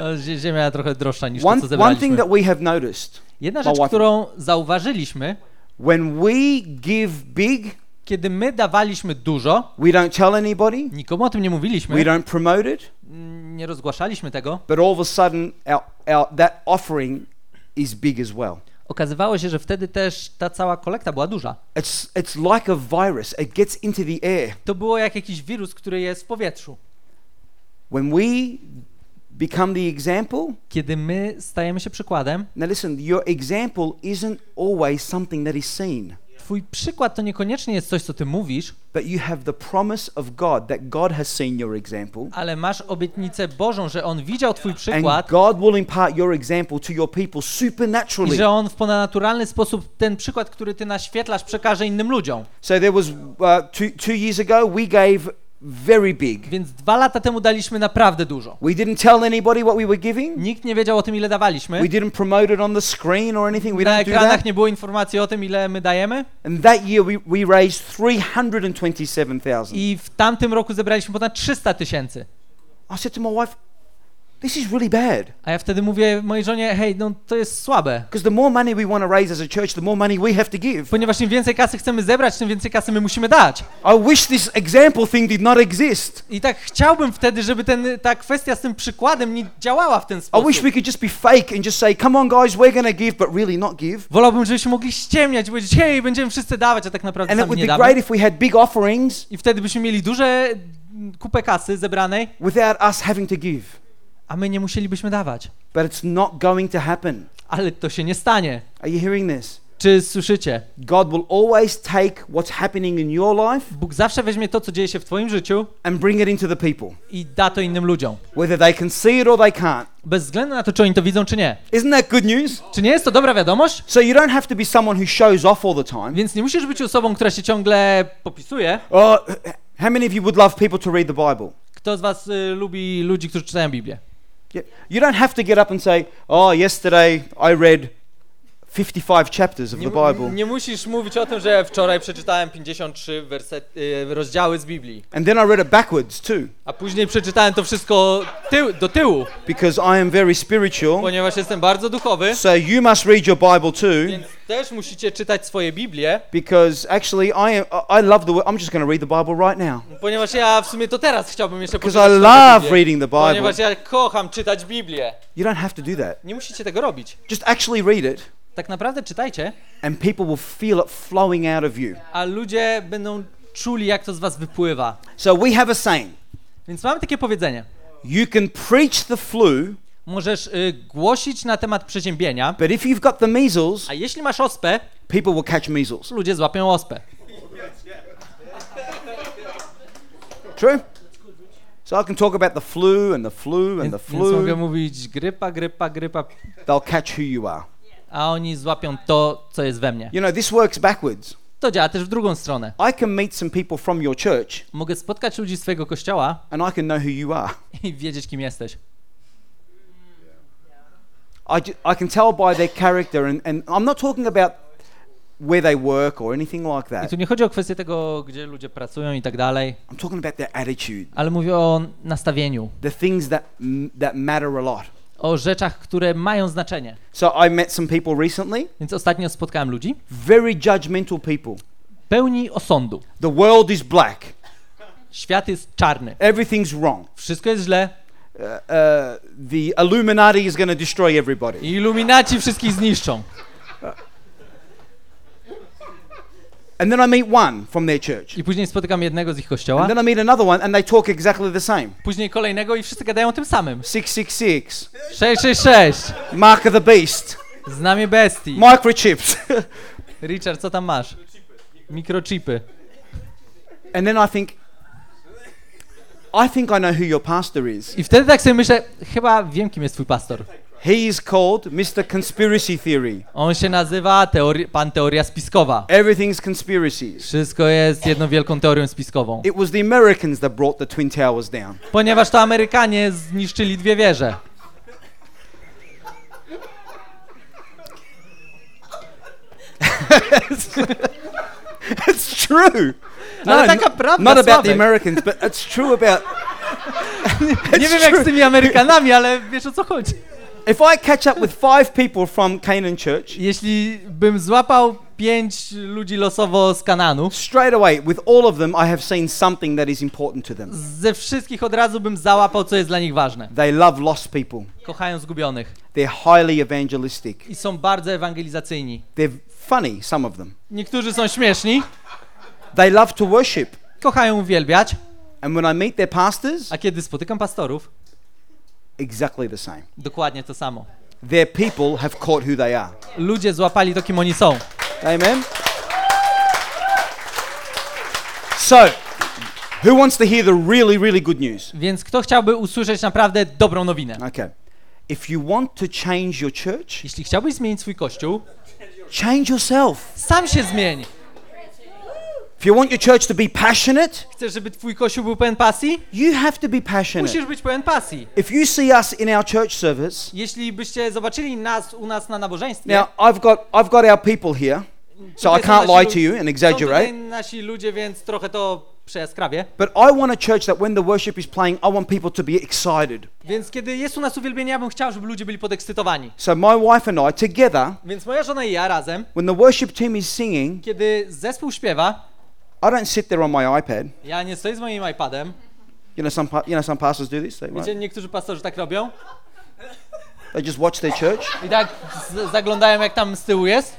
ziemia trochę droższa niż to, co One thing zebraliśmy. that we have noticed, Jedna my rzecz, wife- którą zauważyliśmy, When we give big, Kiedy my dawaliśmy dużo, we don't tell anybody, nikomu o tym nie we mówiliśmy, don't promote it, nie rozgłaszaliśmy tego, but all of a sudden that offering is big as well. okazywało się, że wtedy też ta cała kolekta była duża. It's like a virus. It gets into the air. To było jak jakiś wirus, który jest w powietrzu. When we become the example, Kiedy my stajemy się przykładem, now listen, your example isn't always something that is seen, twój przykład to niekoniecznie jest coś, co ty mówisz, but you have the promise of God that God has seen your example, ale masz obietnicę Bożą, że On widział twój and przykład God will impart your example to your people i supernaturally. że On w ponadnaturalny sposób ten przykład, który ty naświetlasz, przekaże innym ludziom. So there was two years ago, we gave very big. Więc 2 lata temu daliśmy naprawdę dużo. We didn't tell anybody what we were giving. Nikt nie wiedział o tym, ile dawaliśmy. We didn't promote it on the screen or anything. We Na don't do ekranach that. nie było informacji o tym, ile my dajemy. And that year we raised 327,000. I w tamtym roku zebraliśmy ponad 300 000. I said to my wife, this is really bad. A ja wtedy mówię mojej żonie, hej, no to jest słabe. Because the more money we want to raise as a church, the more money we have to give. Ponieważ im więcej kasy chcemy zebrać, tym więcej kasy my musimy dać. I wish this example thing did not exist. I tak chciałbym wtedy, żeby ta kwestia z tym przykładem nie działała w ten I sposób. wish we could just be fake and just say, come on guys, we're going to give, but really not give. Wolałbym, żebyśmy mogli ściemniać i powiedzieć, hej, będziemy wszyscy dawać, a tak naprawdę And it sami would nie be damy. great if we had big offerings I wtedy byśmy mieli duże kupę kasy zebranej, without us having to give. a my nie musielibyśmy dawać. But it's not going to happen. Ale to się nie stanie. Are you hearing this? Czy słyszycie? God will always take what's happening in your life Bóg zawsze weźmie to, co dzieje się w twoim życiu and bring it into the people, i da to innym ludziom. whether they can see it or they can't. Bez względu na to, czy oni to widzą, czy nie. Isn't that good news? Czy nie jest to dobra wiadomość? So you don't have to be someone who shows off all the time. Więc nie musisz być osobą, która się ciągle popisuje. Oh, how many of you would love people to read the Bible? Kto z was lubi ludzi, którzy czytają Biblię? Yeah. You don't have to get up and say, oh, yesterday I read 55 chapters of the Bible. Nie musisz mówić o tym, że wczoraj przeczytałem 53 rozdziały z Biblii, And then I read it backwards too, a później przeczytałem to wszystko do tyłu, because I am very spiritual. ponieważ jestem bardzo duchowy, So you must read your Bible too, więc też musicie czytać swoje Biblie, because actually I love the word. I'm just going to read the Bible right now, ponieważ ja w sumie to teraz chciałbym jeszcze because poczytać I swoją love Biblię, reading the Bible. ponieważ ja kocham czytać Biblię. You don't have to do that. Nie musicie tego robić. Just actually read it, Tak naprawdę czytajcie, and people will feel it flowing out of you. a ludzie będą czuli, jak to z was wypływa. So we have a saying: Więc mamy takie powiedzenie. you can preach the flu, Możesz głosić na temat przeziębienia, but if you've got the measles, a jeśli masz ospę, people will catch measles. ludzie złapią ospę. True? So I can talk about the flu and the flu and the Więc mogę flu. mówić grypa, They'll catch who you are. a oni złapią to, co jest we mnie. You know, this works backwards. To działa też w drugą stronę. I can meet some people from your church Mogę spotkać ludzi z swojego kościoła and I can know who you are. i wiedzieć, kim jesteś. I can tell by their character, and I'm not talking about where they work or anything like I that. tu nie chodzi o kwestię tego, gdzie ludzie pracują i tak dalej, I'm talking about their attitude, ale mówię o nastawieniu, the things that matter a lot. o rzeczach, które mają znaczenie. So I met some people recently, Więc ostatnio spotkałem ludzi very judgmental people. pełni osądu. The world is black. Świat jest czarny. Everything's wrong. Wszystko jest źle. The Illuminati is going to destroy everybody. I iluminaci wszystkich zniszczą. And then I meet one from their church. I później spotykam jednego z ich kościoła, And then I meet another one and they talk exactly the same. później kolejnego i wszyscy gadają o tym samym. 666, 666. Mark of the Beast, Znamie bestii. microchips. Richard, co tam masz? Mikrochipy. And then I think I know who your pastor is. I wtedy tak sobie myślę, chyba wiem, kim jest twój pastor. He is called Mr. Conspiracy Theory. On się nazywa pan Teoria Spiskowa. Everything's conspiracies. Wszystko jest jedną wielką teorią spiskową. It was the Americans that brought the Twin Towers down. Ponieważ to Amerykanie zniszczyli 2 wieże. It's true. Ale taka prawda, not about the Sławek. Americans, but it's true about. Nie wiem jak z tymi Amerykanami, ale wiesz o co chodzi. If I catch up with 5 people from Canaan Church Jeśli bym złapał 5 ludzi losowo z Kanaanu. Straight away, with all of them, I have seen something that is important to them. Ze wszystkich od razu bym załapał, co jest dla nich ważne. They love lost people. Kochają zgubionych They're highly evangelistic. i są bardzo ewangelizacyjni. They're funny, some of them. Niektórzy są śmieszni, They love to worship. kochają uwielbiać, And when I meet their pastors, a kiedy spotykam pastorów, exactly the same. dokładnie to samo. Their people have caught who they are. Ludzie złapali to, kim oni są. Amen. So, who wants to hear the really, really good news? Więc kto chciałby usłyszeć naprawdę dobrą nowinę? Okay. If you want to change your church, Jeśli chciałbyś zmienić swój kościół, change yourself. sam się zmień. If you want your church to be passionate, Chcesz, żeby twój kościół był pełen pasji? you have to be passionate. Musisz być pełen pasji. If you see us in our church service, Jeśli byście zobaczyli nas u nas na nabożeństwie, now I've got our people here, so I tutaj są can't nasi lie to you and są exaggerate. tutaj nasi ludzie, więc trochę to przejaskrawię. But I want a church that when the worship is playing, I want people to be excited. Więc kiedy jest u nas uwielbienie, ja bym chciał, żeby ludzie byli podekscytowani. So my wife and I together, Więc moja żona i ja razem, when the worship team is singing, kiedy zespół śpiewa, I don't sit there on my iPad. ja nie stoję z moim iPadem. Some pastors do this. Wiecie, niektórzy pastorzy tak robią. They just watch their church, I tak zaglądają, jak tam z tyłu jest.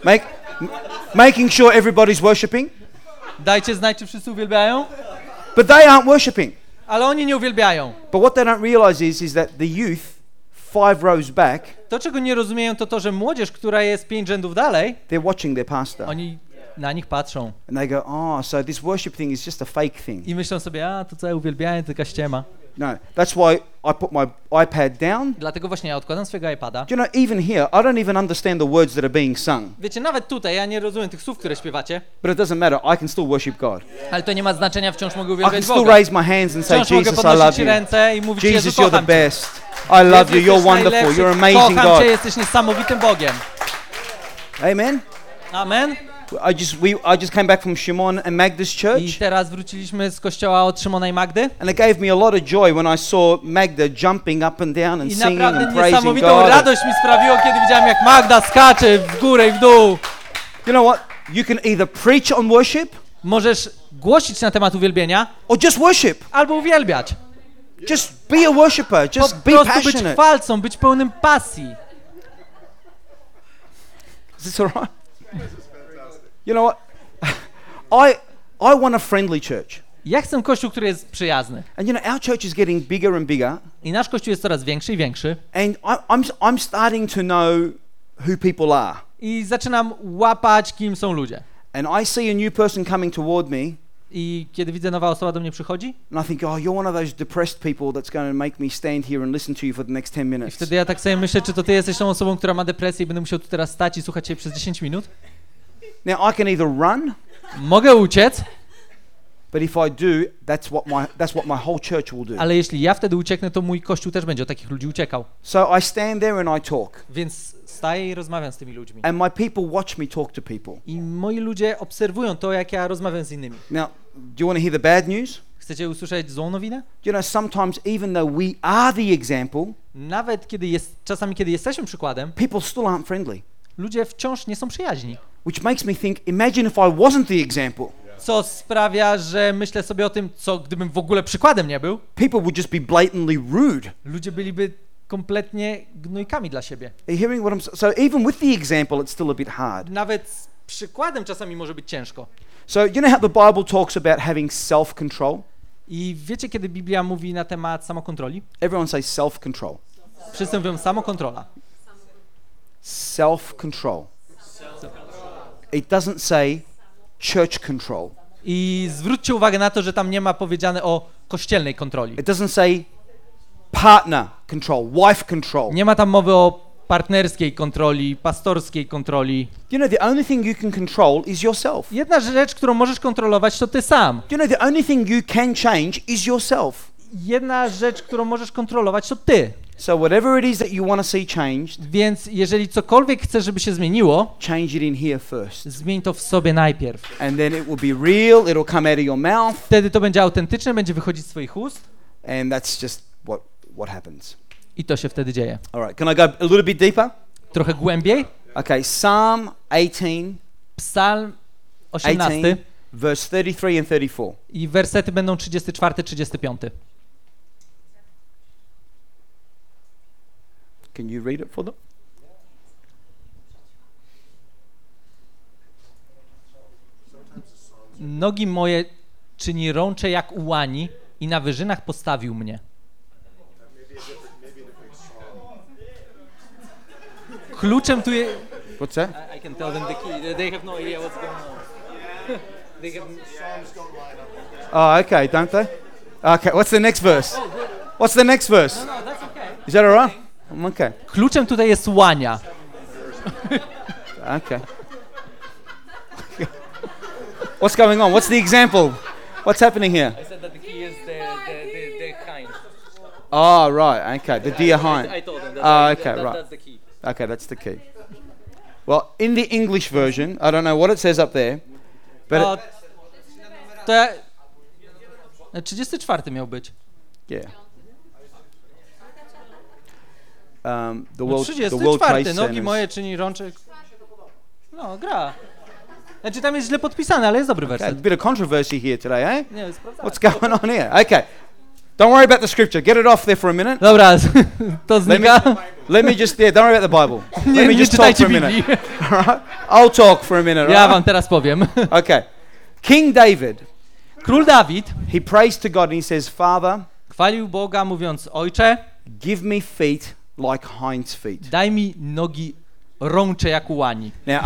making sure everybody's worshiping, Dajcie znać, czy wszyscy uwielbiają. but they aren't worshiping. Ale oni nie uwielbiają. But what they don't realize is that the youth, 5 rows back, To, czego nie rozumieją, to to, że młodzież, która jest 5 rzędów dalej, they're watching their pastor. oni na nich patrzą And they go, oh, so this worship thing is just a fake thing. i myślą sobie, a to całe uwielbianie to taka ściema. No, that's why I put my iPad down. Dlatego właśnie ja odkładam swojego iPada. Do you know, even here, I don't even understand the words that are being sung. Wiecie, nawet tutaj ja nie rozumiem tych słów, które śpiewacie, But it doesn't matter. I can still worship God. ale to nie ma znaczenia, wciąż mogę I can uwielbiać still Boga. raise my hands and say, Wciąż mogę Jesus, I love podnosić you. ręce i mówić, Jezu, Jesus, you're the kocham Cię. best. I love you. Jezu, You're jesteś wonderful. najlepszy. You're amazing Kocham Cię, God. jesteś niesamowitym Bogiem. Amen. Amen. I just came back from Shimon and Magda's I church, teraz wróciliśmy z kościoła od Szymona i Magdy. and it gave me a lot of joy when I saw Magda jumping up and down and I singing naprawdę and praising niesamowitą God. radość mi sprawiło, kiedy widziałem, jak Magda skacze w górę i w dół. You know what? You can either preach on worship Możesz głosić na temat uwielbienia, or just worship. albo uwielbiać. Just be a worshipper. Po Just be prostu być passionate. chwalcą, być pełnym pasji. Is this all right? You know what? I want a friendly church. Ja chcę kościół, który jest przyjazny. And you know, our church is getting bigger and bigger, I nasz kościół jest coraz większy i większy. and I'm starting to know who people are. I zaczynam łapać, kim są ludzie. And I see a new person coming toward me, I kiedy widzę, nowa osoba do mnie przychodzi, and I think, oh, you're one of those depressed people that's going to make me stand here and listen to you for the next 10 i minutes. wtedy ja tak sobie myślę, czy to ty jesteś tą osobą, która ma depresję i będę musiał tu teraz stać i słuchać cię przez 10 minut? Now, I can either run, Mogę uciec, but if I do, that's what my whole church will do. ale jeśli ja wtedy ucieknę, to mój kościół też będzie od takich ludzi uciekał. So I stand there and I talk, Więc staję i rozmawiam z tymi ludźmi. and my people watch me talk to people. I moi ludzie obserwują to, jak ja rozmawiam z innymi. Now, do you want to hear the bad news? Chcecie usłyszeć złą nowinę? You know, sometimes even though we are the example, Nawet czasami kiedy jesteśmy przykładem, people still aren't friendly. ludzie wciąż nie są przyjaźni. Which makes me think, imagine if I wasn't the example. Co sprawia, że myślę sobie o tym, co gdybym w ogóle przykładem nie był, People would just be blatantly rude. ludzie byliby kompletnie gnojkami dla siebie. Are you hearing what I'm saying? So even with the example, it's still a bit hard. Nawet z przykładem czasami może być ciężko. So you know how the Bible talks about having self-control? I wiecie, kiedy Biblia mówi na temat samokontroli? Everyone say self-control. Wszyscy mówią samokontrola. Self-control. It doesn't say church control. I zwróćcie uwagę na to, że tam nie ma powiedziane o kościelnej kontroli. It doesn't say partner control, wife control. Nie ma tam mowy o partnerskiej kontroli, pastorskiej kontroli. You know, the only thing you can control is yourself. Jedna rzecz, którą możesz kontrolować, to ty sam. You know, the only thing you can change is yourself. Jedna rzecz, którą możesz kontrolować, to ty. So whatever it is that you want to see changed, Więc jeżeli cokolwiek chcesz, żeby się zmieniło, change it in here first. zmień to w sobie najpierw. And then it will be real, it'll come out of your mouth, Wtedy to będzie autentyczne, będzie wychodzić z twoich ust and that's just what happens. i to się wtedy dzieje. All right, can I go a little bit deeper? Trochę głębiej. Okay, Psalm 18, Psalm 18 18, verse 33 and 34. i wersety będą 34-35. Can you read it for them? Nogi moje czyni rącze jak u łani i na wyżynach postawił mnie. Kluczem tu jest... What's that? I can tell them the key. They have no idea what's going on. They have... Oh, okay, don't they? Okay, what's the next verse? What's the next verse? No, that's okay. Is that all right? Okay, Kluczem tutaj jest łania. okay. What's going on? What's the example? What's happening here? I said that the key is the hind. Oh, right, okay, the deer hind. I told them Oh, okay, right. that's the key. Okay, that's the key. Well, in the English version, I don't know what it says up there, but O, to ja... 34 miał być. yeah. The No, World Trade 34, Center. nogi moje czyni rączek. No, gra. Znaczy tam jest źle podpisane, ale jest dobry Okay, a werset. bit of controversy here today, eh? Nie, sprawdzałem. What's going on here? Okay, don't worry about the scripture. Get it off there for a minute. Dobra, to Let znika. Let me just, yeah, don't worry about the Bible. Nie, Let me nie just talk for czytajcie a minute. Biblii. All right? I'll talk for a minute. Ja all wam teraz powiem. right? Okay. King David, Król Dawid he prays to God and he says, Father, chwalił Boga mówiąc: Ojcze, give me feet like hinds feet. daj mi nogi rącze jak u łani. Now,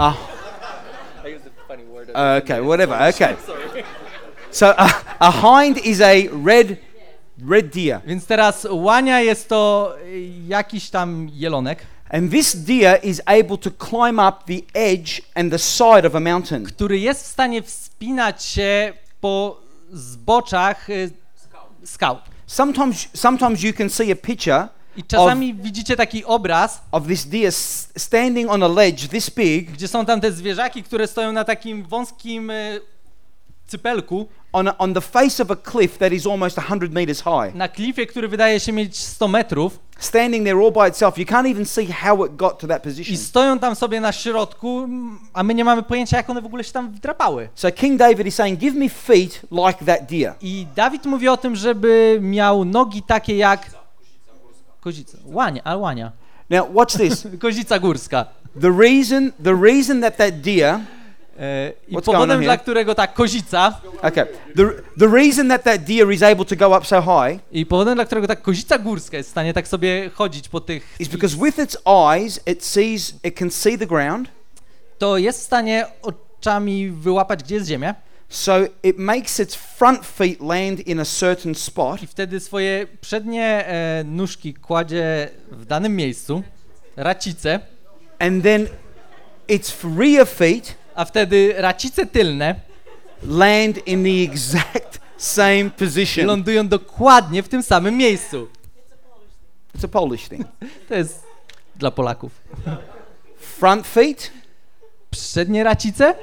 okay, whatever. Okay. So a hind is a red deer, Więc teraz łania jest to jakiś tam jelonek, and this deer is able to climb up the edge and the side of a mountain. który jest w stanie wspinać się po zboczach skał. Sometimes you can see a picture I czasami widzicie taki obraz, of this deer standing on a ledge this big gdzie są tam te zwierzaki, które stoją na takim wąskim cypelku, on the face of a cliff that is almost 100 meters high. na klifie, który wydaje się mieć 100 metrów, Standing there all by itself. You can't even see how it got to that position. i stoją tam sobie na środku, a my nie mamy pojęcia, jak one w ogóle się tam wdrapały. So King David is saying, give me feet like that deer. I Dawid mówi o tym, żeby miał nogi takie jak kozica, łania, Now watch this. kozica górska. The reason that deer, I What's going on powodem, here? dla którego ta kozica, okay, the reason that deer is able to go up so high i powodem, dla którego ta kozica górska jest w stanie tak sobie chodzić po tych, is because with its eyes it can see the ground, to jest w stanie oczami wyłapać, gdzie jest ziemia, so it makes its front feet land in a certain spot, i wtedy swoje przednie nóżki kładzie w danym miejscu, racice, and then its rear feet a wtedy racice tylne land in the exact same position. lądują dokładnie w tym samym miejscu. It's a Polish thing. To jest dla Polaków. Front feet. Przednie racice,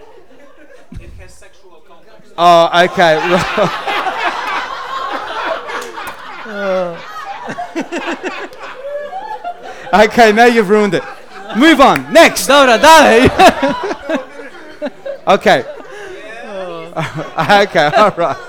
Oh, okay. Okay, now you've ruined it. Move on. Next. dobra, dalej. Okay. Okay, all right.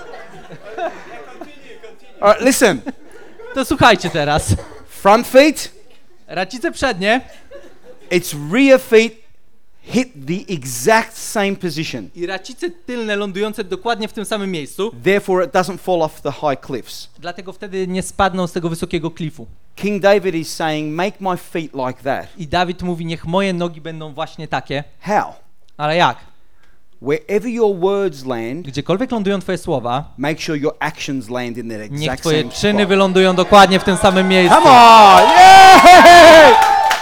All right, listen. To słuchajcie teraz. Front feet, Racice przednie its rear feet hit the exact same position. i racice tylne lądujące dokładnie w tym samym miejscu, Therefore, it doesn't fall off the high cliffs. dlatego wtedy nie spadną z tego wysokiego klifu. King David is saying, make my feet like that. I Dawid mówi, niech moje nogi będą właśnie takie. How? Ale jak? Wherever your words land, Gdziekolwiek lądują twoje słowa, make sure your actions land in that niech exact twoje same czyny spot. wylądują dokładnie w tym samym miejscu. Come on! Yay!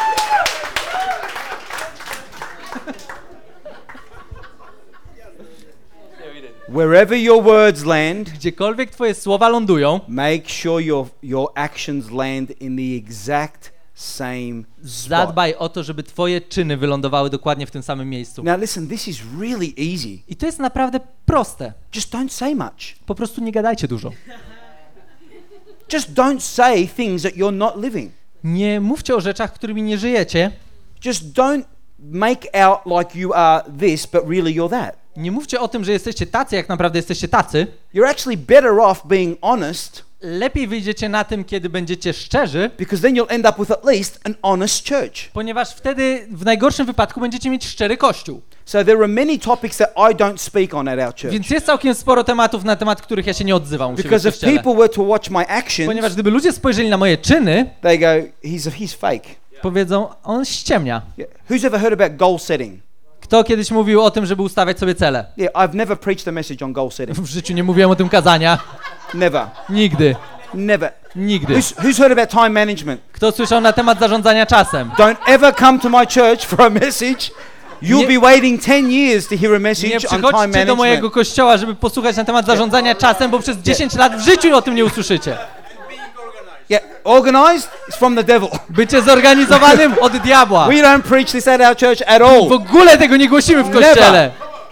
Wherever your words land, Gdziekolwiek twoje słowa lądują, make sure your actions land in the exact same spot. zadbaj o to, żeby twoje czyny wylądowały dokładnie w tym samym miejscu. Now listen, this is really easy. I to jest naprawdę proste. Just don't say much. Po prostu nie gadajcie dużo. Just don't say things that you're not living. Nie mówcie o rzeczach, którymi nie żyjecie. Just don't make out like you are this, but really you're that. Nie mówcie o tym, że jesteście tacy, jak naprawdę jesteście tacy. You're actually better off being honest, Lepiej wyjdziecie na tym, kiedy będziecie szczerzy, because then you'll end up with at least an honest church. ponieważ wtedy w najgorszym wypadku będziecie mieć szczery kościół. So there are many topics that I don't speak on at our church. Więc jest całkiem sporo tematów, na temat których ja się nie odzywam u siebie w Because if kościele. people were to watch my actions, Ponieważ gdyby ludzie spojrzeli na moje czyny, they go, he's fake. powiedzą, on ściemnia. Yeah. Who's ever heard about goal setting? Kto kiedyś mówił o tym, żeby ustawiać sobie cele? Yeah, I've never preached a message on goal setting. W życiu nie mówiłem o tym kazania. Never. Nigdy. Never. Nigdy. Who's heard about time management? Kto słyszał na temat zarządzania czasem? Don't ever come to my church for a message. You'll Nie- be waiting 10 years to hear a message Nie on time przychodźcie do mojego management. kościoła, żeby posłuchać na temat zarządzania czasem, bo przez 10 lat w życiu o tym nie usłyszycie. Yeah, organized is from the devil. Bycie zorganizowanym od diabła. We don't preach this at our church at all. W ogóle tego nie głosimy w kościele.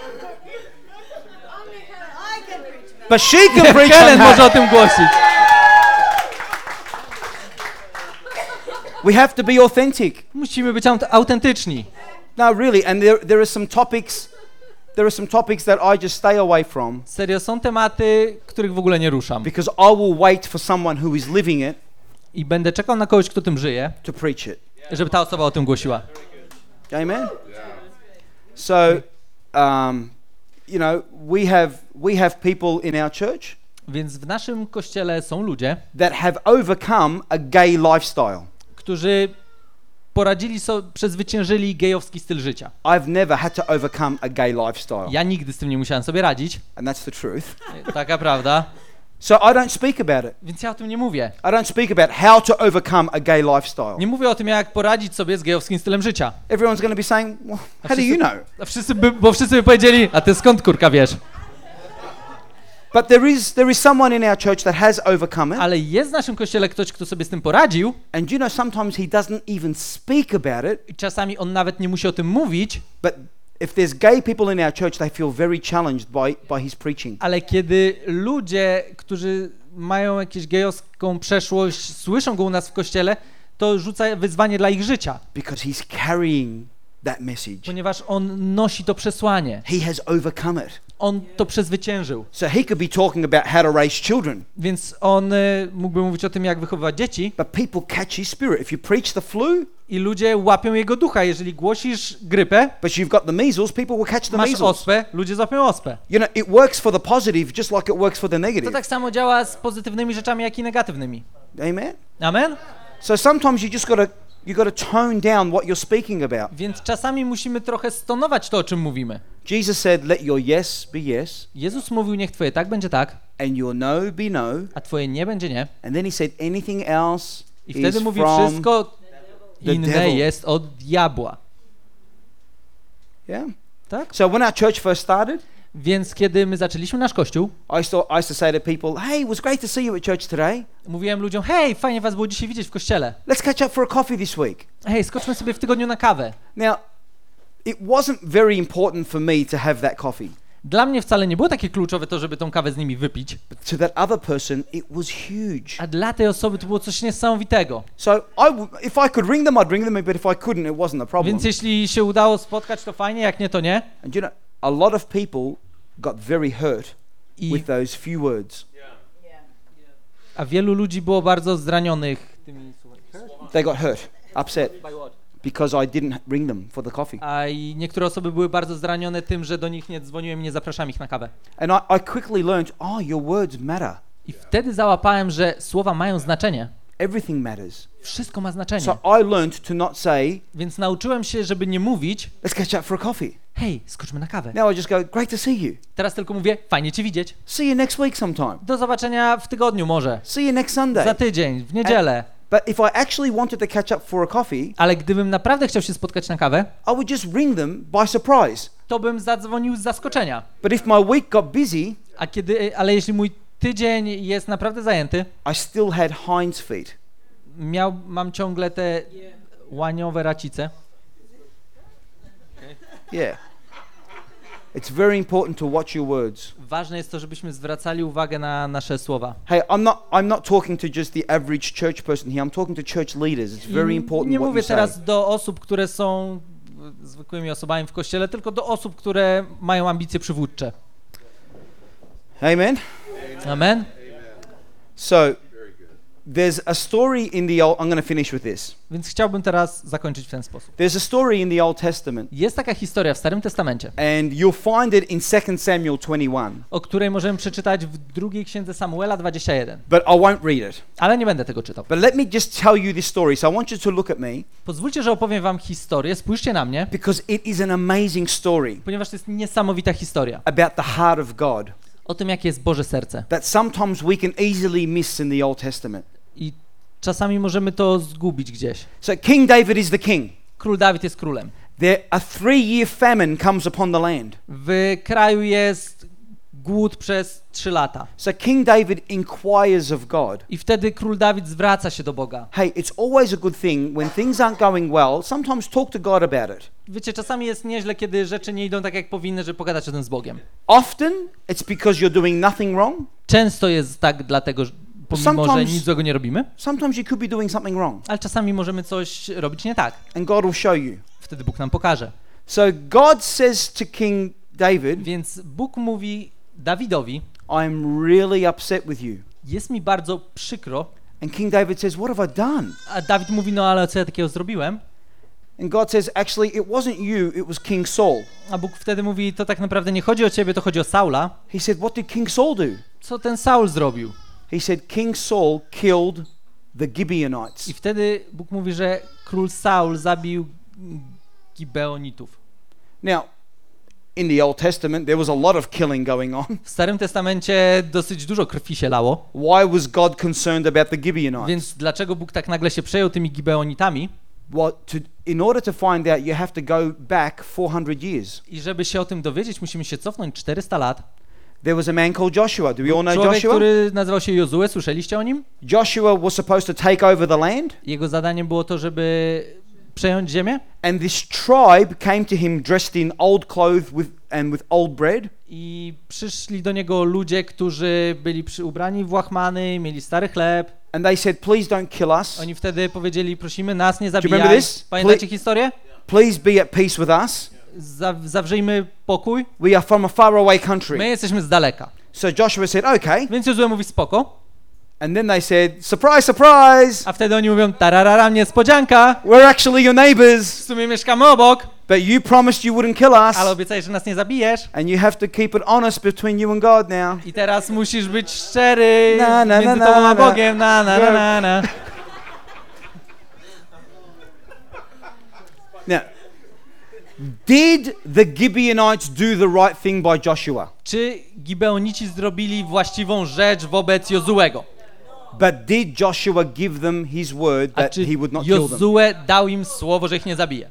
But she can preach Helen on może o that. tym głosić. We have to be authentic. Musimy być autentyczni. No, really, and there are some topics that I just stay away from Serio, są tematy, których w ogóle nie ruszam. because I will wait for someone who is living it I będę czekał na kogoś, kto tym żyje, to preach it. żeby ta osoba o tym głosiła. Amen. So, you know, we have people in our church Więc w naszym kościele są ludzie, that have overcome a gay lifestyle. którzy poradzili sobie, przezwyciężyli gejowski styl życia. I've never had to overcome a gay lifestyle, Ja nigdy z tym nie musiałem sobie radzić. and that's the truth. Taka prawda. So I don't speak about it. Więc ja o tym nie mówię. I don't speak about how to overcome a gay lifestyle. Nie mówię o tym, jak poradzić sobie z gejowskim stylem życia. Everyone's going to be saying, well, how do you know? A bo wszyscy by powiedzieli, a ty skąd kurka wiesz? But there is someone in our church that has overcome it. Ale jest w naszym kościele ktoś, kto sobie z tym poradził And you know, sometimes he doesn't even speak about it. i czasami on nawet nie musi o tym mówić, But if there's gay people in our church, they feel very challenged by his preaching. ale kiedy ludzie, którzy mają jakąś gejowską przeszłość, słyszą go u nas w kościele, to rzuca wyzwanie dla ich życia, Because he's carrying that message. ponieważ on nosi to przesłanie. He has overcome it. On to przezwyciężył. So he could be talking about how to raise children. Więc on mógłby mówić o tym, jak wychowywać dzieci But people catch his spirit. If you preach the flu, i ludzie łapią jego ducha. Jeżeli głosisz grypę, but you've got the measles, people will catch the masz measles. ospę, ludzie złapią ospę. You know, it works for the positive just like it works for the To negative. tak samo działa z pozytywnymi rzeczami, jak i negatywnymi. Amen? Amen? So sometimes you got to tone down what you're speaking about. Więc czasami musimy trochę stonować to, o czym mówimy. Jesus said, let your yes be yes Jezus mówił, niech twoje tak będzie tak, and your no be no. a twoje nie będzie nie. And then he said, anything else I is wtedy mówi, from... wszystko the inne devil. jest od diabła. Yeah? Tak? So when our church first started, Więc kiedy my zaczęliśmy nasz kościół, I used to say to people, hey, it was great to see you at church today. mówiłem ludziom, hej, fajnie was było dzisiaj widzieć w kościele. Let's catch up for a coffee this week. Hej, skoczmy sobie w tygodniu na kawę. Now, it wasn't very important for me to have that coffee. Dla mnie wcale nie było takie kluczowe to, żeby tą kawę z nimi wypić, But to that other person, it was huge. a dla tej osoby to było coś niesamowitego. So if I could ring them, I'd ring them, but if I couldn't, it wasn't a problem. Więc jeśli się udało spotkać, to fajnie, jak nie, to nie. And you know, a lot of people got very hurt I, with those few words. a wielu ludzi było bardzo zranionych tymi słowami. They got hurt, upset, because I didn't ring them for the coffee. A i niektóre osoby były bardzo zranione tym, że do nich nie dzwoniłem i nie zapraszam ich na kawę. And I quickly learned, your words matter. I wtedy załapałem, że słowa mają znaczenie. Everything matters. Wszystko ma znaczenie. So I learned to not say, Więc nauczyłem się, żeby nie mówić, let's catch up for a coffee. hej, skoczmy na kawę. Now I just go, great to see you. Teraz tylko mówię, fajnie cię widzieć. See you next week sometime. Do zobaczenia w tygodniu może. See you next Sunday. Za tydzień, w niedzielę. But if I actually wanted to catch up for a coffee, Ale gdybym naprawdę chciał się spotkać na kawę, I would just ring them by surprise. to bym zadzwonił z zaskoczenia. But if my week got busy, Ale jeśli mój tydzień jest naprawdę zajęty, I still had hinds feet. mam ciągle te łaniowe racice. Yeah. It's very important to watch your words. Ważne jest to, żebyśmy zwracali uwagę na nasze słowa. Hey, I'm not talking to just the average church person here. I'm talking to church leaders. It's very I important nie what mówię you say. teraz do osób, które są zwykłymi osobami w kościele, tylko do osób, które mają ambicje przywódcze. Amen. Amen? So there's a story in the Old, I'm going to finish with this. Więc chciałbym teraz zakończyć w ten sposób. There's a story in the Old Testament, Jest taka historia w Starym Testamencie, and you'll find it in 2 Samuel 21, o której możemy przeczytać w drugiej księdze Samuela 21. but I won't read it. Ale nie będę tego czytał. But let me just tell you this story. So I want you to look at me, Pozwólcie, że opowiem wam historię, spójrzcie na mnie, because it is an amazing story ponieważ to jest niesamowita historia about the heart of God o tym, jakie jest Boże serce. that sometimes we can easily miss in the Old Testament. I czasami możemy to zgubić gdzieś. So King David is the king. Król Dawid jest królem. A 3-year famine comes upon the land. W kraju jest głód przez 3 lata. So King David inquires of God. I wtedy król Dawid zwraca się do Boga. Hey, it's always a good thing when things aren't going well. Sometimes talk to God about it. Wiecie, czasami jest nieźle, kiedy rzeczy nie idą tak, jak powinny, żeby pogadać o tym z Bogiem. Often it's because you're doing nothing wrong. Często jest tak dlatego, że pomimo, że Sometimes- nic złego nie robimy, Sometimes you could be doing something wrong, ale czasami możemy coś robić nie tak. and God will show you. Wtedy Bóg nam pokaże. So God says to King David, Więc Bóg mówi Dawidowi, I'm really upset with you. jest mi bardzo przykro, And King David says, what have I done? a Dawid mówi, no ale co ja takiego zrobiłem? And God says, actually, it wasn't you, it was King Saul. A Bóg wtedy mówi, to tak naprawdę nie chodzi o ciebie, to chodzi o Saula. He said, what did King Saul do? Co ten Saul zrobił? He said, King Saul killed the Gibeonites. I wtedy Bóg mówi, że król Saul zabił Gibeonitów. Now, in the Old Testament, there was a lot of killing going on. W Starym Testamencie dosyć dużo krwi się lało, Why was God concerned about the Gibeonites? więc dlaczego Bóg tak nagle się przejął tymi Gibeonitami? Well, in order to find out, you have to go back 400 years. I żeby się o tym dowiedzieć, musimy się cofnąć 400 lat. There was a man called Joshua. Do we all know Człowiek, Joshua? który nazywał się Jozue, słyszeliście o nim? Joshua was supposed to take over the land, Jego zadaniem było to, żeby przejąć ziemię and this tribe came to him dressed in old clothes with old bread. i przyszli do niego ludzie, którzy byli ubrani w łachmany, mieli stary chleb. And they said, please don't kill us. Oni wtedy powiedzieli, prosimy nas nie remember zabijaj. this? Pamiętacie historię? Please be at peace with us. Zawrzyjmy pokój. We are from a faraway country. My jesteśmy z daleka. So Joshua said, okay. Więc Jozue mówi spoko. And then they said, surprise, surprise. A wtedy oni mówią, tararara, niespodzianka. We're actually your neighbors, W sumie mieszkamy obok, but you promised you wouldn't kill us. ale obiecajesz, że nas nie zabijesz. And you have to keep it honest between you and God now. I teraz musisz być szczery Na, na, między na, tobą na, a na. Bogiem. Na. Now, did the Gibeonites do the right thing by Joshua? Czy Gibeonici zrobili właściwą rzecz wobec Jozuego? But did Joshua give them his word A that czy he would not kill them? Jozue dał im słowo, że ich nie zabije?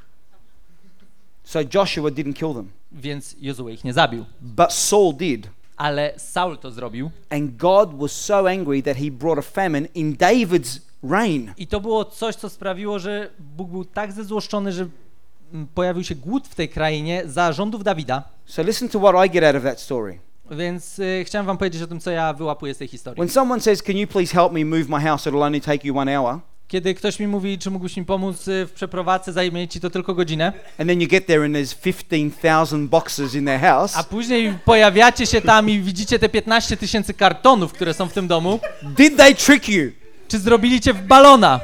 So Joshua didn't kill them, Więc Jozue ich nie zabił. but Saul did. Ale Saul to zrobił. And God was so angry that he brought a famine in David's reign. I to było coś, co sprawiło, że Bóg był tak zezłoszczony, że pojawił się głód w tej krainie za rządów Dawida. So listen to what I get out of that story. Więc chciałem wam powiedzieć o tym, co ja wyłapuję z tej historii. When someone says, can you please help me move my house, it'll only take you 1 hour. Kiedy ktoś mi mówi, czy mógłbyś mi pomóc w przeprowadzce, zajmie ci to tylko godzinę, And then you get there and there's 15,000 boxes in their house. a później pojawiacie się tam i widzicie te 15 000 kartonów, które są w tym domu, Did they trick you? czy zrobili cię w balona?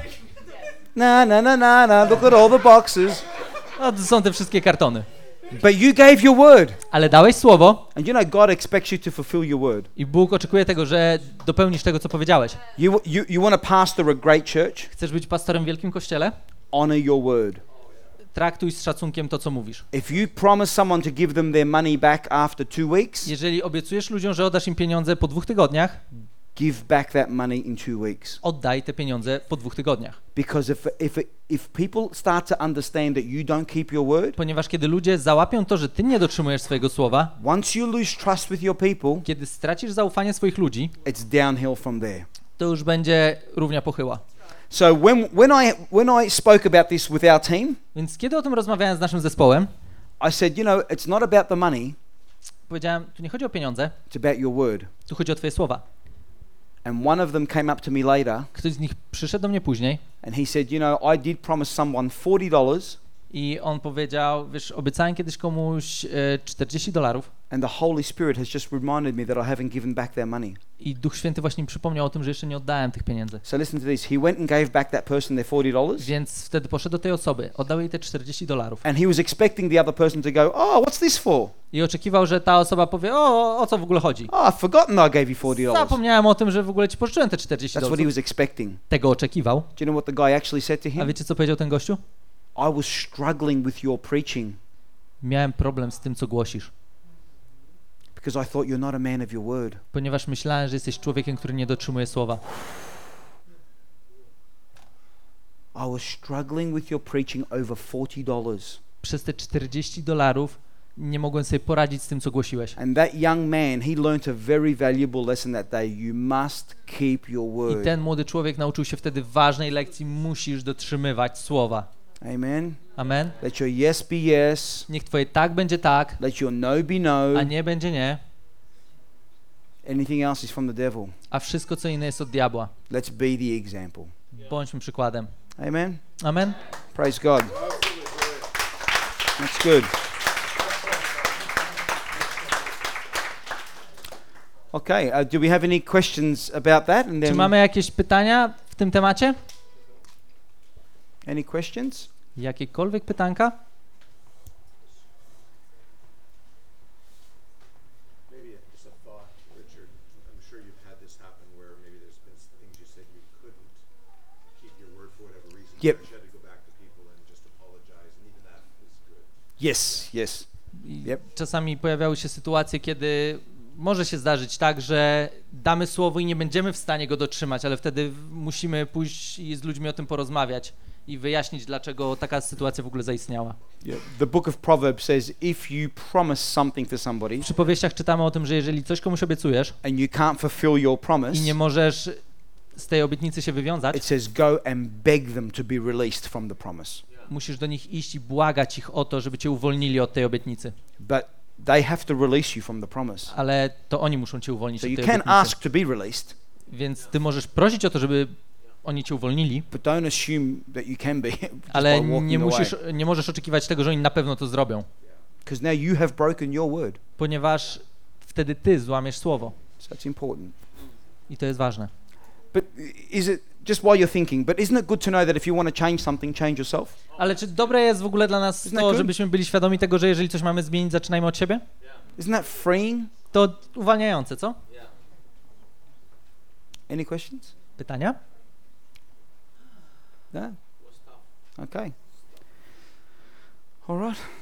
No, look at all the boxes. No, to są te wszystkie kartony. But you gave your word. Ale dałeś słowo And you know, God expects you to fulfill your word. i Bóg oczekuje tego, że dopełnisz tego, co powiedziałeś. You want to pastor a great church? Chcesz być pastorem w wielkim kościele? Honor your word. Traktuj z szacunkiem to, co mówisz. If you promise someone to give them their money back after 2 weeks, Jeżeli obiecujesz ludziom, że oddasz im pieniądze po 2 tygodniach, give back that money in 2 weeks. oddaj te pieniądze po 2 tygodniach. Because if people start to understand that you don't keep your word, Ponieważ kiedy ludzie załapią to, że ty nie dotrzymujesz swojego słowa, once you lose trust with your people, kiedy stracisz zaufanie swoich ludzi, it's downhill from there. to już będzie równia pochyła. So when I spoke about this with our team, Więc kiedy o tym rozmawiałem z naszym zespołem, I said, you know, it's not about the money, powiedziałem, tu nie chodzi o pieniądze, it's about your word. tu chodzi o twoje słowa. And one of them came up to me later Ktoś z nich przyszedł do mnie później and he said, you know, I did promise someone $40 I on powiedział, wiesz, obiecałem kiedyś komuś $40 and the Holy Spirit has just reminded me that I haven't given back their money. i Duch Święty właśnie mi przypomniał o tym, że jeszcze nie oddałem tych pieniędzy. So listen to this. He went and gave back that person their $40, Więc wtedy poszedł do tej osoby, oddał jej te $40 and he was expecting the other person to go, "Oh, what's this for? i oczekiwał, że ta osoba powie, o co w ogóle chodzi? Oh, I've forgotten I gave you $40." Zapomniałem o tym, że w ogóle ci pożyczyłem te That's what he $40. was expecting. Tego oczekiwał. Do you know what the guy actually said to A him? wiecie, co powiedział ten gościu? I was struggling with your preaching Miałem problem z tym, co głosisz, because I thought you're not a man of your word. ponieważ myślałem, że jesteś człowiekiem, który nie dotrzymuje słowa. I was struggling with your preaching over $40. Przez te $40 nie mogłem sobie poradzić z tym, co głosiłeś. And that young man, he learnt a very valuable lesson that day. You must keep your I word. ten młody człowiek nauczył się wtedy ważnej lekcji, musisz dotrzymywać słowa. Amen. Amen. Let your yes be yes. Niech twoje tak będzie tak, Let your no be no. a nie będzie nie, Anything else is from the devil. a wszystko, co inne jest od diabła. Let's be the example. Bądźmy przykładem. Amen. Amen. Praise God. That's good. Okay, do we have any questions about that? And Czy then mamy jakieś pytania w tym temacie? any questions? Jakiekolwiek pytanka? Maybe just a thought, Richard. I'm sure you've had this happen where maybe there's been things you said you couldn't keep your word for whatever reason. Yep. You had to go back to people and just apologize, and even that is good. Yes, yes. I Yep. Czasami pojawiały się sytuacje, kiedy może się zdarzyć tak, że damy słowo i nie będziemy w stanie go dotrzymać, ale wtedy musimy pójść i z ludźmi o tym porozmawiać i wyjaśnić, dlaczego taka sytuacja w ogóle zaistniała. Yeah. The book of Proverbs says if you promise something to somebody W przypowieściach czytamy o tym, że jeżeli coś komuś obiecujesz and you can't fulfill your promise, i nie możesz z tej obietnicy się wywiązać, it says go and beg them to be released from the promise. musisz do nich iść i błagać ich o to, żeby cię uwolnili od tej obietnicy. But they have to release you from the promise. Ale to oni muszą cię uwolnić So od you tej can obietnicy. ask to be released, Więc ty możesz prosić o to, żeby oni cię uwolnili, but don't assume that you can be just ale by walking nie możesz oczekiwać tego, że oni na pewno to zrobią, because now you have broken your word. ponieważ wtedy ty złamiesz słowo So that's important. i to jest ważne. But is it just while you're thinking? But isn't it good to know that if you want to change something, change yourself? Ale czy dobre jest w ogóle dla nas Isn't that to, good? żebyśmy byli świadomi tego, że jeżeli coś mamy zmienić, zaczynajmy od siebie? Isn't that freeing? To uwalniające, co? Any questions? Pytania? No. Okay. All right.